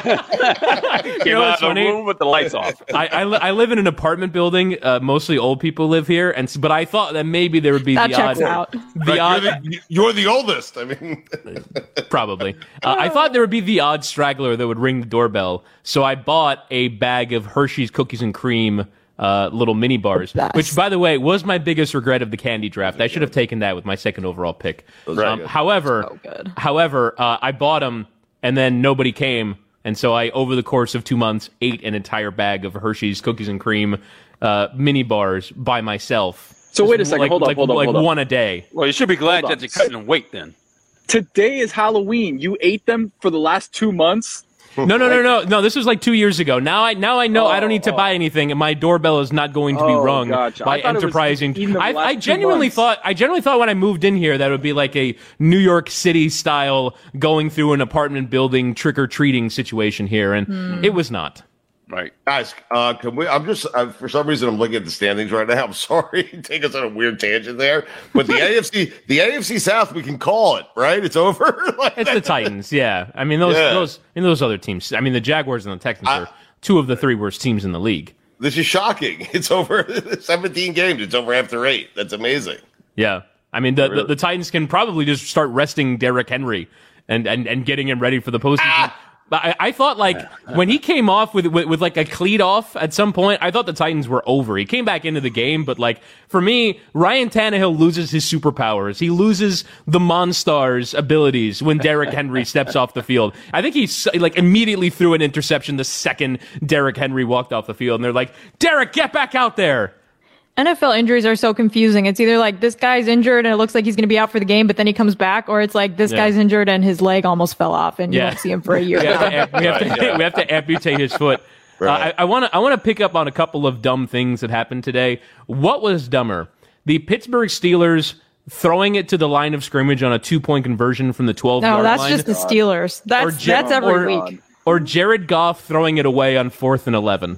Speaker 6: You
Speaker 8: Came
Speaker 6: know
Speaker 8: out
Speaker 6: what's
Speaker 8: of the
Speaker 6: funny?
Speaker 8: room with the lights off.
Speaker 6: I, I, li- I live in an apartment building. Uh, mostly old people live here, and s- but I thought that maybe there would be
Speaker 7: That
Speaker 6: the
Speaker 7: checks
Speaker 6: odd,
Speaker 7: out.
Speaker 6: the
Speaker 5: Like,
Speaker 6: odd,
Speaker 5: you're, the, you're the oldest. I mean,
Speaker 6: probably. Uh, I thought there would be the odd straggler that would ring the doorbell, so I bought a bag of Hershey's cookies and cream. Uh, little mini bars,
Speaker 7: best.
Speaker 6: which, by the way, was my biggest regret of the candy draft. I should have taken that with my second overall pick.
Speaker 5: are
Speaker 6: Um,
Speaker 5: good.
Speaker 6: however,
Speaker 7: So good.
Speaker 6: however, uh, I bought them, and then nobody came, and so I, over the course of two months, ate an entire bag of Hershey's cookies and cream uh, mini bars by myself.
Speaker 8: So wait a
Speaker 6: Just
Speaker 8: second,
Speaker 6: like,
Speaker 8: hold up,
Speaker 6: like,
Speaker 8: hold up,
Speaker 6: like
Speaker 8: hold up.
Speaker 6: one a day.
Speaker 8: Well, you should be glad
Speaker 9: Hold
Speaker 8: that
Speaker 9: on.
Speaker 8: you're cutting weight then.
Speaker 9: Today is Halloween. You ate them for the last two months.
Speaker 6: No, no, no, no, no. This was like two years ago. Now I now I know I don't need to
Speaker 9: Oh,
Speaker 6: buy anything, and my doorbell is not going to be
Speaker 9: Oh,
Speaker 6: rung
Speaker 9: gotcha.
Speaker 6: by
Speaker 9: I thought it was
Speaker 6: enterprising.
Speaker 9: eaten the
Speaker 6: I,
Speaker 9: last
Speaker 6: I
Speaker 9: two
Speaker 6: genuinely
Speaker 9: months.
Speaker 6: thought I genuinely thought when I moved in here that it would be like a New York City style going through an apartment building trick or treating situation here, and it was not.
Speaker 8: Right.
Speaker 5: guys, uh, can we? I'm just uh, for some reason I'm looking at the standings right now. I'm sorry, take us on a weird tangent there, but the A F C, the A F C South, we can call it right. It's over. Like,
Speaker 6: It's the Titans, yeah. I mean those
Speaker 5: Yeah.
Speaker 6: those and those other teams. I mean the Jaguars and the Texans
Speaker 5: I-
Speaker 6: are two of the three worst teams in the league.
Speaker 5: This is shocking. It's over. seventeen games. It's over after eight. That's amazing.
Speaker 6: Yeah. I mean, the,
Speaker 5: Really?
Speaker 6: the, the Titans can probably just start resting Derrick Henry and, and, and getting him ready for the postseason.
Speaker 5: Ah!
Speaker 6: But I, I thought, like, when he came off with, with, with, like, a cleat off at some point, I thought the Titans were over. He came back into the game, but, like, for me, Ryan Tannehill loses his superpowers. He loses the Monstar's abilities when Derrick Henry steps off the field. I think he, s- like, immediately threw an interception the second Derrick Henry walked off the field, and they're like, Derrick, get back out there!
Speaker 7: N F L injuries are so confusing. It's either like this guy's injured and it looks like he's going to be out for the game, but then he comes back, or it's like this
Speaker 6: Yeah.
Speaker 7: guy's injured and his leg almost fell off and you
Speaker 6: Yeah.
Speaker 7: won't see him for a year.
Speaker 6: We have to, am- we have to, we have to amputate his foot.
Speaker 5: Right.
Speaker 6: Uh, I want to I want to pick up on a couple of dumb things that happened today. What was dumber? The Pittsburgh Steelers throwing it to the line of scrimmage on a two point conversion from the twelve
Speaker 7: No,
Speaker 6: yard
Speaker 7: that's
Speaker 6: line,
Speaker 7: just the Steelers. That's
Speaker 6: Jer-
Speaker 7: that's every
Speaker 6: or-
Speaker 7: week.
Speaker 6: or Jared Goff throwing it away on fourth and eleven.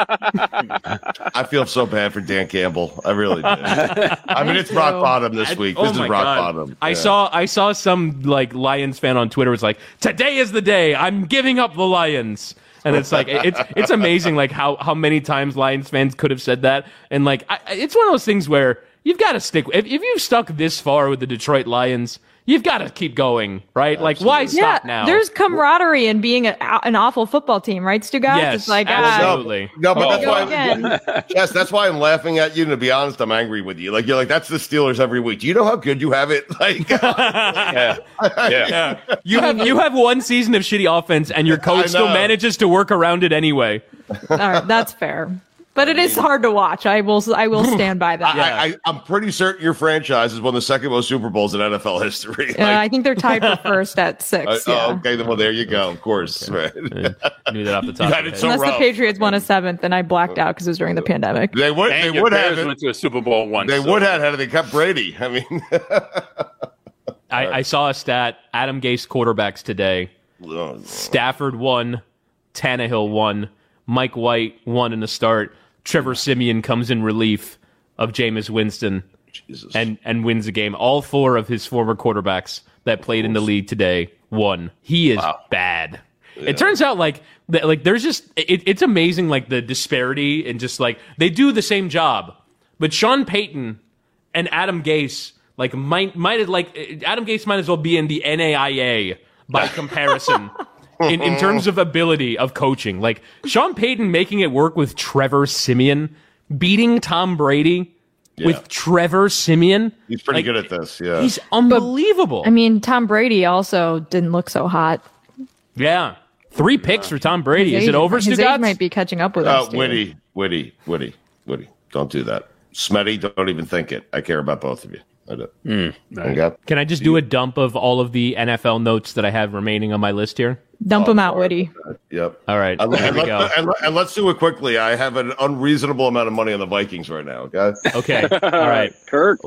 Speaker 5: I feel so bad for Dan Campbell. I really do. I mean, it's rock bottom this week.
Speaker 6: Oh
Speaker 5: This is
Speaker 6: my
Speaker 5: rock
Speaker 6: God.
Speaker 5: bottom.
Speaker 6: I
Speaker 5: Yeah.
Speaker 6: saw I saw some like Lions fan on Twitter was like, "Today is the day. I'm giving up the Lions." And it's like it's it's amazing like how how many times Lions fans could have said that. And like I, it's one of those things where you've got to stick if if you've stuck this far with the Detroit Lions, you've got to keep going, right? Like why
Speaker 7: Yeah,
Speaker 6: stop now?
Speaker 7: there's camaraderie in being a, an awful football team, right, Stugat?
Speaker 6: Yes,
Speaker 7: it's like, ah,
Speaker 6: absolutely.
Speaker 5: No, but
Speaker 8: Oh.
Speaker 5: that's
Speaker 7: go
Speaker 5: why.
Speaker 7: again.
Speaker 5: Yes, that's why I'm laughing at you. And to be honest, I'm angry with you. Like you're like that's the Steelers every week. Do you know how good you have it? Like,
Speaker 8: Yeah. Yeah.
Speaker 6: Yeah. You have you have one season of shitty offense, and your
Speaker 5: I
Speaker 6: coach still
Speaker 5: know.
Speaker 6: manages to work around it anyway.
Speaker 7: All right, that's fair. But it is hard to watch. I will I will stand by that.
Speaker 5: I, I, I'm pretty certain your franchise has won the second most Super Bowls in N F L history.
Speaker 7: Uh, I think they're tied for first at
Speaker 5: Uh,
Speaker 7: six.
Speaker 5: oh,
Speaker 7: yeah.
Speaker 5: okay, then well, there you go. Of course, right.
Speaker 6: Knew that off the top.
Speaker 5: You
Speaker 6: of
Speaker 5: had
Speaker 6: my
Speaker 5: it
Speaker 6: head.
Speaker 5: so
Speaker 7: Unless
Speaker 5: rough.
Speaker 7: the Patriots won a seventh, and I blacked out because it was during the pandemic.
Speaker 5: They would.
Speaker 8: And
Speaker 5: they
Speaker 8: your
Speaker 5: would
Speaker 8: Bears
Speaker 5: have it.
Speaker 8: went to a Super Bowl once.
Speaker 5: They
Speaker 8: so-
Speaker 5: would have had it. They kept Brady. I mean,
Speaker 6: I, I saw a stat. Adam Gase quarterbacks today.
Speaker 5: oh,
Speaker 6: Stafford won. Tannehill won. Mike White won in the start. Trevor Siemian comes in relief of Jameis Winston
Speaker 5: Jesus.
Speaker 6: and, and wins the game. All four of his former quarterbacks that played in the league today won. He is bad. It turns out like that, like there's just it, it's amazing like the disparity and just like they do the same job, but Sean Payton and Adam Gase like might might like Adam Gase might as well be in the N A I A by comparison. In, in terms of ability of coaching, like Sean Payton making it work with Trevor Siemian, beating Tom Brady
Speaker 5: Yeah.
Speaker 6: with Trevor Siemian.
Speaker 5: he's pretty
Speaker 6: like,
Speaker 5: good at this. Yeah.
Speaker 6: He's unbelievable.
Speaker 7: I mean, Tom Brady also didn't look so hot.
Speaker 6: yeah. Three picks for Tom Brady.
Speaker 7: His
Speaker 6: Is it
Speaker 7: age-
Speaker 6: over,
Speaker 7: His age
Speaker 6: Stugotz?
Speaker 7: might be catching up with
Speaker 5: Uh,
Speaker 7: us. too.
Speaker 5: witty, witty, witty, witty. Don't do that. Smetty, don't even think it. I care about both of you. I do.
Speaker 8: Mm, right.
Speaker 5: Okay.
Speaker 6: Can I just do a dump of all of the N F L notes that I have remaining on my list here?
Speaker 7: Dump
Speaker 5: Oh,
Speaker 7: him out,
Speaker 5: sorry.
Speaker 7: Woody.
Speaker 5: Yep.
Speaker 6: All right.
Speaker 5: And,
Speaker 6: There
Speaker 5: and
Speaker 6: we
Speaker 5: let,
Speaker 6: go.
Speaker 5: and, and let's do it quickly. I have an unreasonable amount of money on the Vikings right now. Okay.
Speaker 6: Okay. All right.
Speaker 8: Kurt.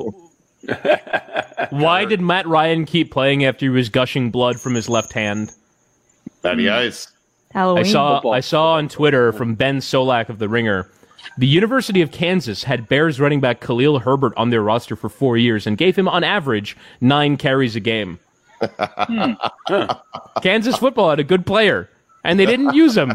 Speaker 6: Why did Matt Ryan keep playing after he was gushing blood from his left hand?
Speaker 5: Matty Ice.
Speaker 7: Halloween
Speaker 6: I saw
Speaker 8: football.
Speaker 6: I saw on Twitter from Ben Solak of The Ringer, the University of Kansas had Bears running back Khalil Herbert on their roster for four years and gave him, on average, nine carries a game.
Speaker 8: Hmm.
Speaker 6: Kansas football had a good player, and they didn't use him.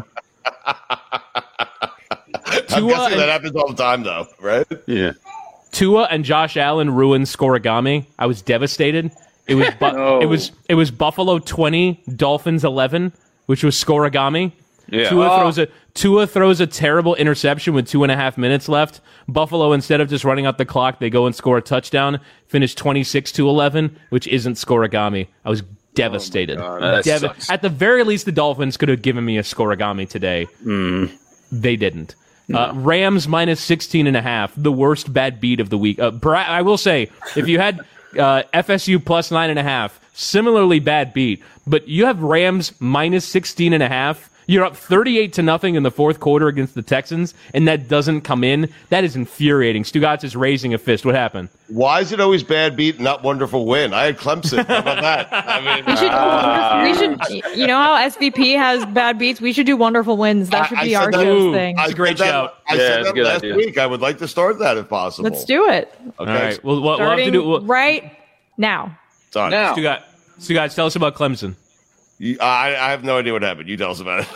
Speaker 5: I'm
Speaker 6: Tua
Speaker 5: guessing
Speaker 6: and-
Speaker 5: that happens all the time, though, right?
Speaker 8: Yeah.
Speaker 6: Tua and Josh Allen ruined Scorigami. I was devastated. It was bu-
Speaker 8: No.
Speaker 6: it was it was Buffalo twenty, Dolphins eleven, which was Scorigami.
Speaker 8: Yeah.
Speaker 6: Tua
Speaker 8: Oh.
Speaker 6: throws a Tua throws a terrible interception with two and a half minutes left. Buffalo, instead of just running out the clock, they go and score a touchdown. Finish twenty-six to eleven, which isn't Scorigami. I was devastated.
Speaker 8: God, that
Speaker 6: Dev-
Speaker 8: sucks.
Speaker 6: At the very least, the Dolphins could have given me a Scorigami today. They didn't. Uh, Rams minus sixteen and a half, the worst bad beat of the week. Uh, per- I will say, if you had uh, F S U plus nine and a half, similarly bad beat, but you have Rams minus sixteen and a half. You're up thirty-eight to nothing in the fourth quarter against the Texans, and that doesn't come in. That is infuriating. Stugotz is raising a fist. What happened?
Speaker 5: Why is it always bad beat, not wonderful win? I had Clemson. How about that? I mean,
Speaker 7: We should,
Speaker 5: uh,
Speaker 7: we should, you know how S V P has bad beats? We should do wonderful wins. That should
Speaker 5: I- I
Speaker 7: be
Speaker 5: said
Speaker 7: our
Speaker 5: that-
Speaker 7: show's
Speaker 6: Ooh,
Speaker 7: thing.
Speaker 6: it's a great
Speaker 5: said that-
Speaker 6: shout.
Speaker 5: I
Speaker 8: Yeah,
Speaker 5: said
Speaker 8: it's a
Speaker 5: that
Speaker 8: good
Speaker 5: last
Speaker 8: idea.
Speaker 5: week. I would like to start that if possible.
Speaker 7: Let's do it.
Speaker 5: Okay.
Speaker 6: All right. We'll, we'll, we'll have
Speaker 7: Starting
Speaker 6: to do we'll,
Speaker 7: right now.
Speaker 5: Done.
Speaker 8: Now.
Speaker 6: Stugotz, Stugotz, tell us about Clemson.
Speaker 5: You- I, I have no idea what happened. You tell us about it.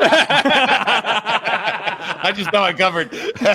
Speaker 5: I just know I covered.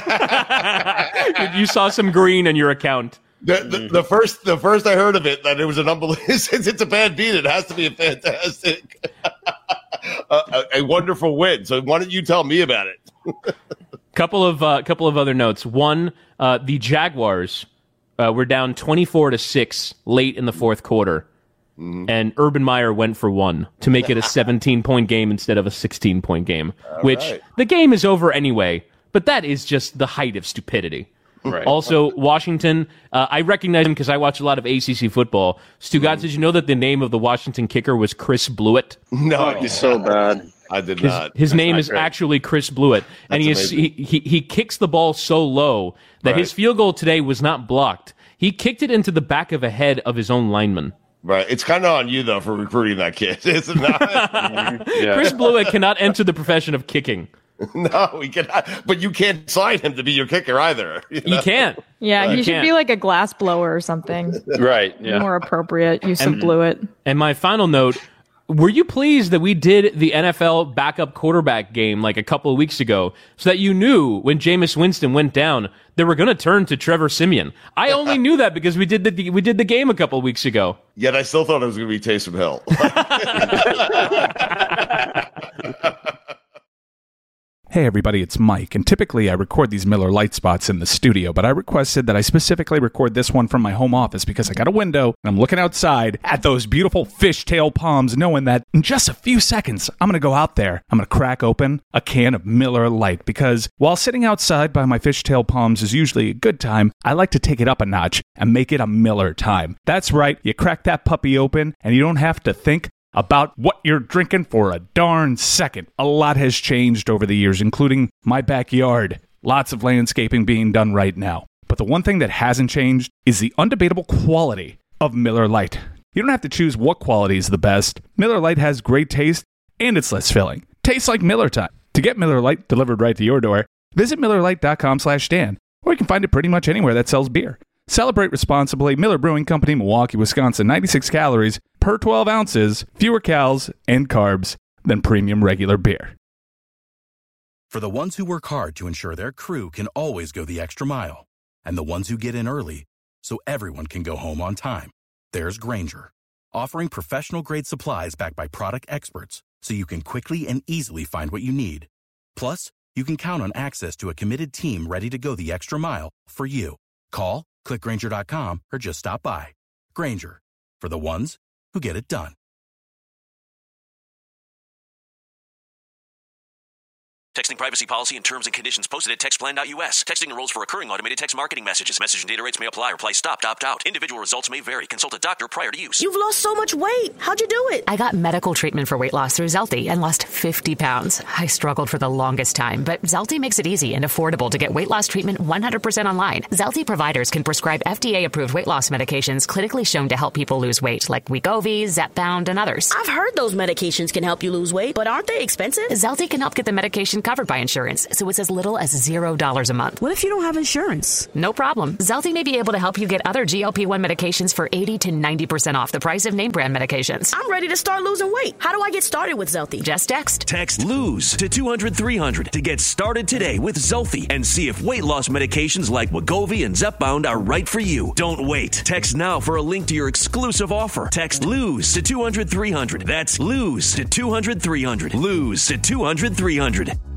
Speaker 6: You saw some green in your account.
Speaker 5: The, the, the first the first I heard of it, that it was an unbelievable. Since it's a bad beat, it has to be a fantastic, a, a, a wonderful win. So why don't you tell me about it?
Speaker 6: Couple of uh, couple of other notes. One, uh, the Jaguars uh, were down twenty-four to six late in the fourth quarter, and Urban Meyer went for one to make it a seventeen-point game instead of a sixteen-point game. which
Speaker 5: right.
Speaker 6: the game is over anyway. But that is just the height of stupidity.
Speaker 8: Right.
Speaker 6: Also, Washington, uh, I recognize him because I watch a lot of A C C football. Stugotz, did you know that the name of the Washington kicker was Chris Blewett?
Speaker 5: No, I
Speaker 8: He's
Speaker 5: did
Speaker 8: so
Speaker 5: not.
Speaker 8: bad.
Speaker 5: I did
Speaker 6: His,
Speaker 5: not.
Speaker 6: his
Speaker 5: That's
Speaker 6: name
Speaker 5: not
Speaker 6: is
Speaker 5: great.
Speaker 6: actually Chris Blewett, and
Speaker 5: That's
Speaker 6: he, is, he
Speaker 5: amazing.
Speaker 6: he he kicks the ball so low that his
Speaker 5: Right.
Speaker 6: field goal today was not blocked. He kicked it into the back of a head of his own lineman.
Speaker 5: Right. It's kind of on you though for recruiting that kid. It's not.
Speaker 8: Yeah.
Speaker 6: Chris Blewett cannot enter the profession of kicking.
Speaker 5: No, we cannot. But you can't sign him to be your kicker either. you
Speaker 6: He
Speaker 5: know?
Speaker 6: can't.
Speaker 7: Yeah,
Speaker 6: He
Speaker 7: he should
Speaker 6: can't.
Speaker 7: be like a glass blower or something.
Speaker 8: Right. Yeah.
Speaker 7: More appropriate use of Blewett.
Speaker 6: And my final note, were you pleased that we did the N F L backup quarterback game like a couple of weeks ago so that you knew when Jameis Winston went down, they were going to turn to Trevor Siemian? I only knew that because we did the we did the game a couple of weeks ago.
Speaker 5: Yet I still thought it was going to be Taysom Hill.
Speaker 10: Hey everybody, it's Mike, and typically I record these Miller Lite spots in the studio, but I requested that I specifically record this one from my home office because I got a window and I'm looking outside at those beautiful fishtail palms, knowing that in just a few seconds I'm going to go out there, I'm going to crack open a can of Miller Lite, because while sitting outside by my fishtail palms is usually a good time, I like to take it up a notch and make it a Miller time. That's right, you crack that puppy open and you don't have to think about what you're drinking for a darn second. A lot has changed over the years, including my backyard. Lots of landscaping being done right now. But the one thing that hasn't changed is the undebatable quality of Miller Lite. You don't have to choose what quality is the best. Miller Lite has great taste, and it's less filling. Tastes like Miller time. To get Miller Lite delivered right to your door, visit Miller Lite dot com slash Dan, or you can find it pretty much anywhere that sells beer. Celebrate responsibly. Miller Brewing Company, Milwaukee, Wisconsin. ninety-six calories per twelve ounces, fewer calories and carbs than premium regular beer.
Speaker 11: For the ones who work hard to ensure their crew can always go the extra mile, and the ones who get in early so everyone can go home on time, there's Grainger, offering professional-grade supplies backed by product experts so you can quickly and easily find what you need. Plus, you can count on access to a committed team ready to go the extra mile for you. Call, click Grainger dot com, or just stop by. Grainger, for the ones who get it done.
Speaker 12: Texting privacy policy and terms and conditions posted at text plan dot U S. Texting enrolls for recurring automated text marketing messages. Message and data rates may apply. Reply stopped, opt out. Individual results may vary. Consult a doctor prior to use.
Speaker 13: You've lost so much weight. How'd you do it?
Speaker 14: I got medical treatment for weight loss through Zelty and lost fifty pounds. I struggled for the longest time, but Zelty makes it easy and affordable to get weight loss treatment one hundred percent online. Zelty providers can prescribe F D A-approved weight loss medications clinically shown to help people lose weight, like Wegovy, Zepbound, and others.
Speaker 13: I've heard those medications can help you lose weight, but aren't they expensive?
Speaker 14: Zelty can help get the medication covered by insurance, so it's as little as zero dollars a month.
Speaker 13: What if you don't have insurance?
Speaker 14: No problem. Zelty may be able to help you get other G L P one medications for eighty to ninety percent off the price of name brand medications.
Speaker 13: I'm ready to start losing weight. How do I get started with Zelty?
Speaker 14: Just text.
Speaker 12: Text LOSE to two hundred three hundred to get started today with Zelty and see if weight loss medications like Wegovy and Zepbound are right for you. Don't wait. Text now for a link to your exclusive offer. Text LOSE to two hundred three hundred. That's LOSE to two hundred three hundred. LOSE to two hundred three hundred.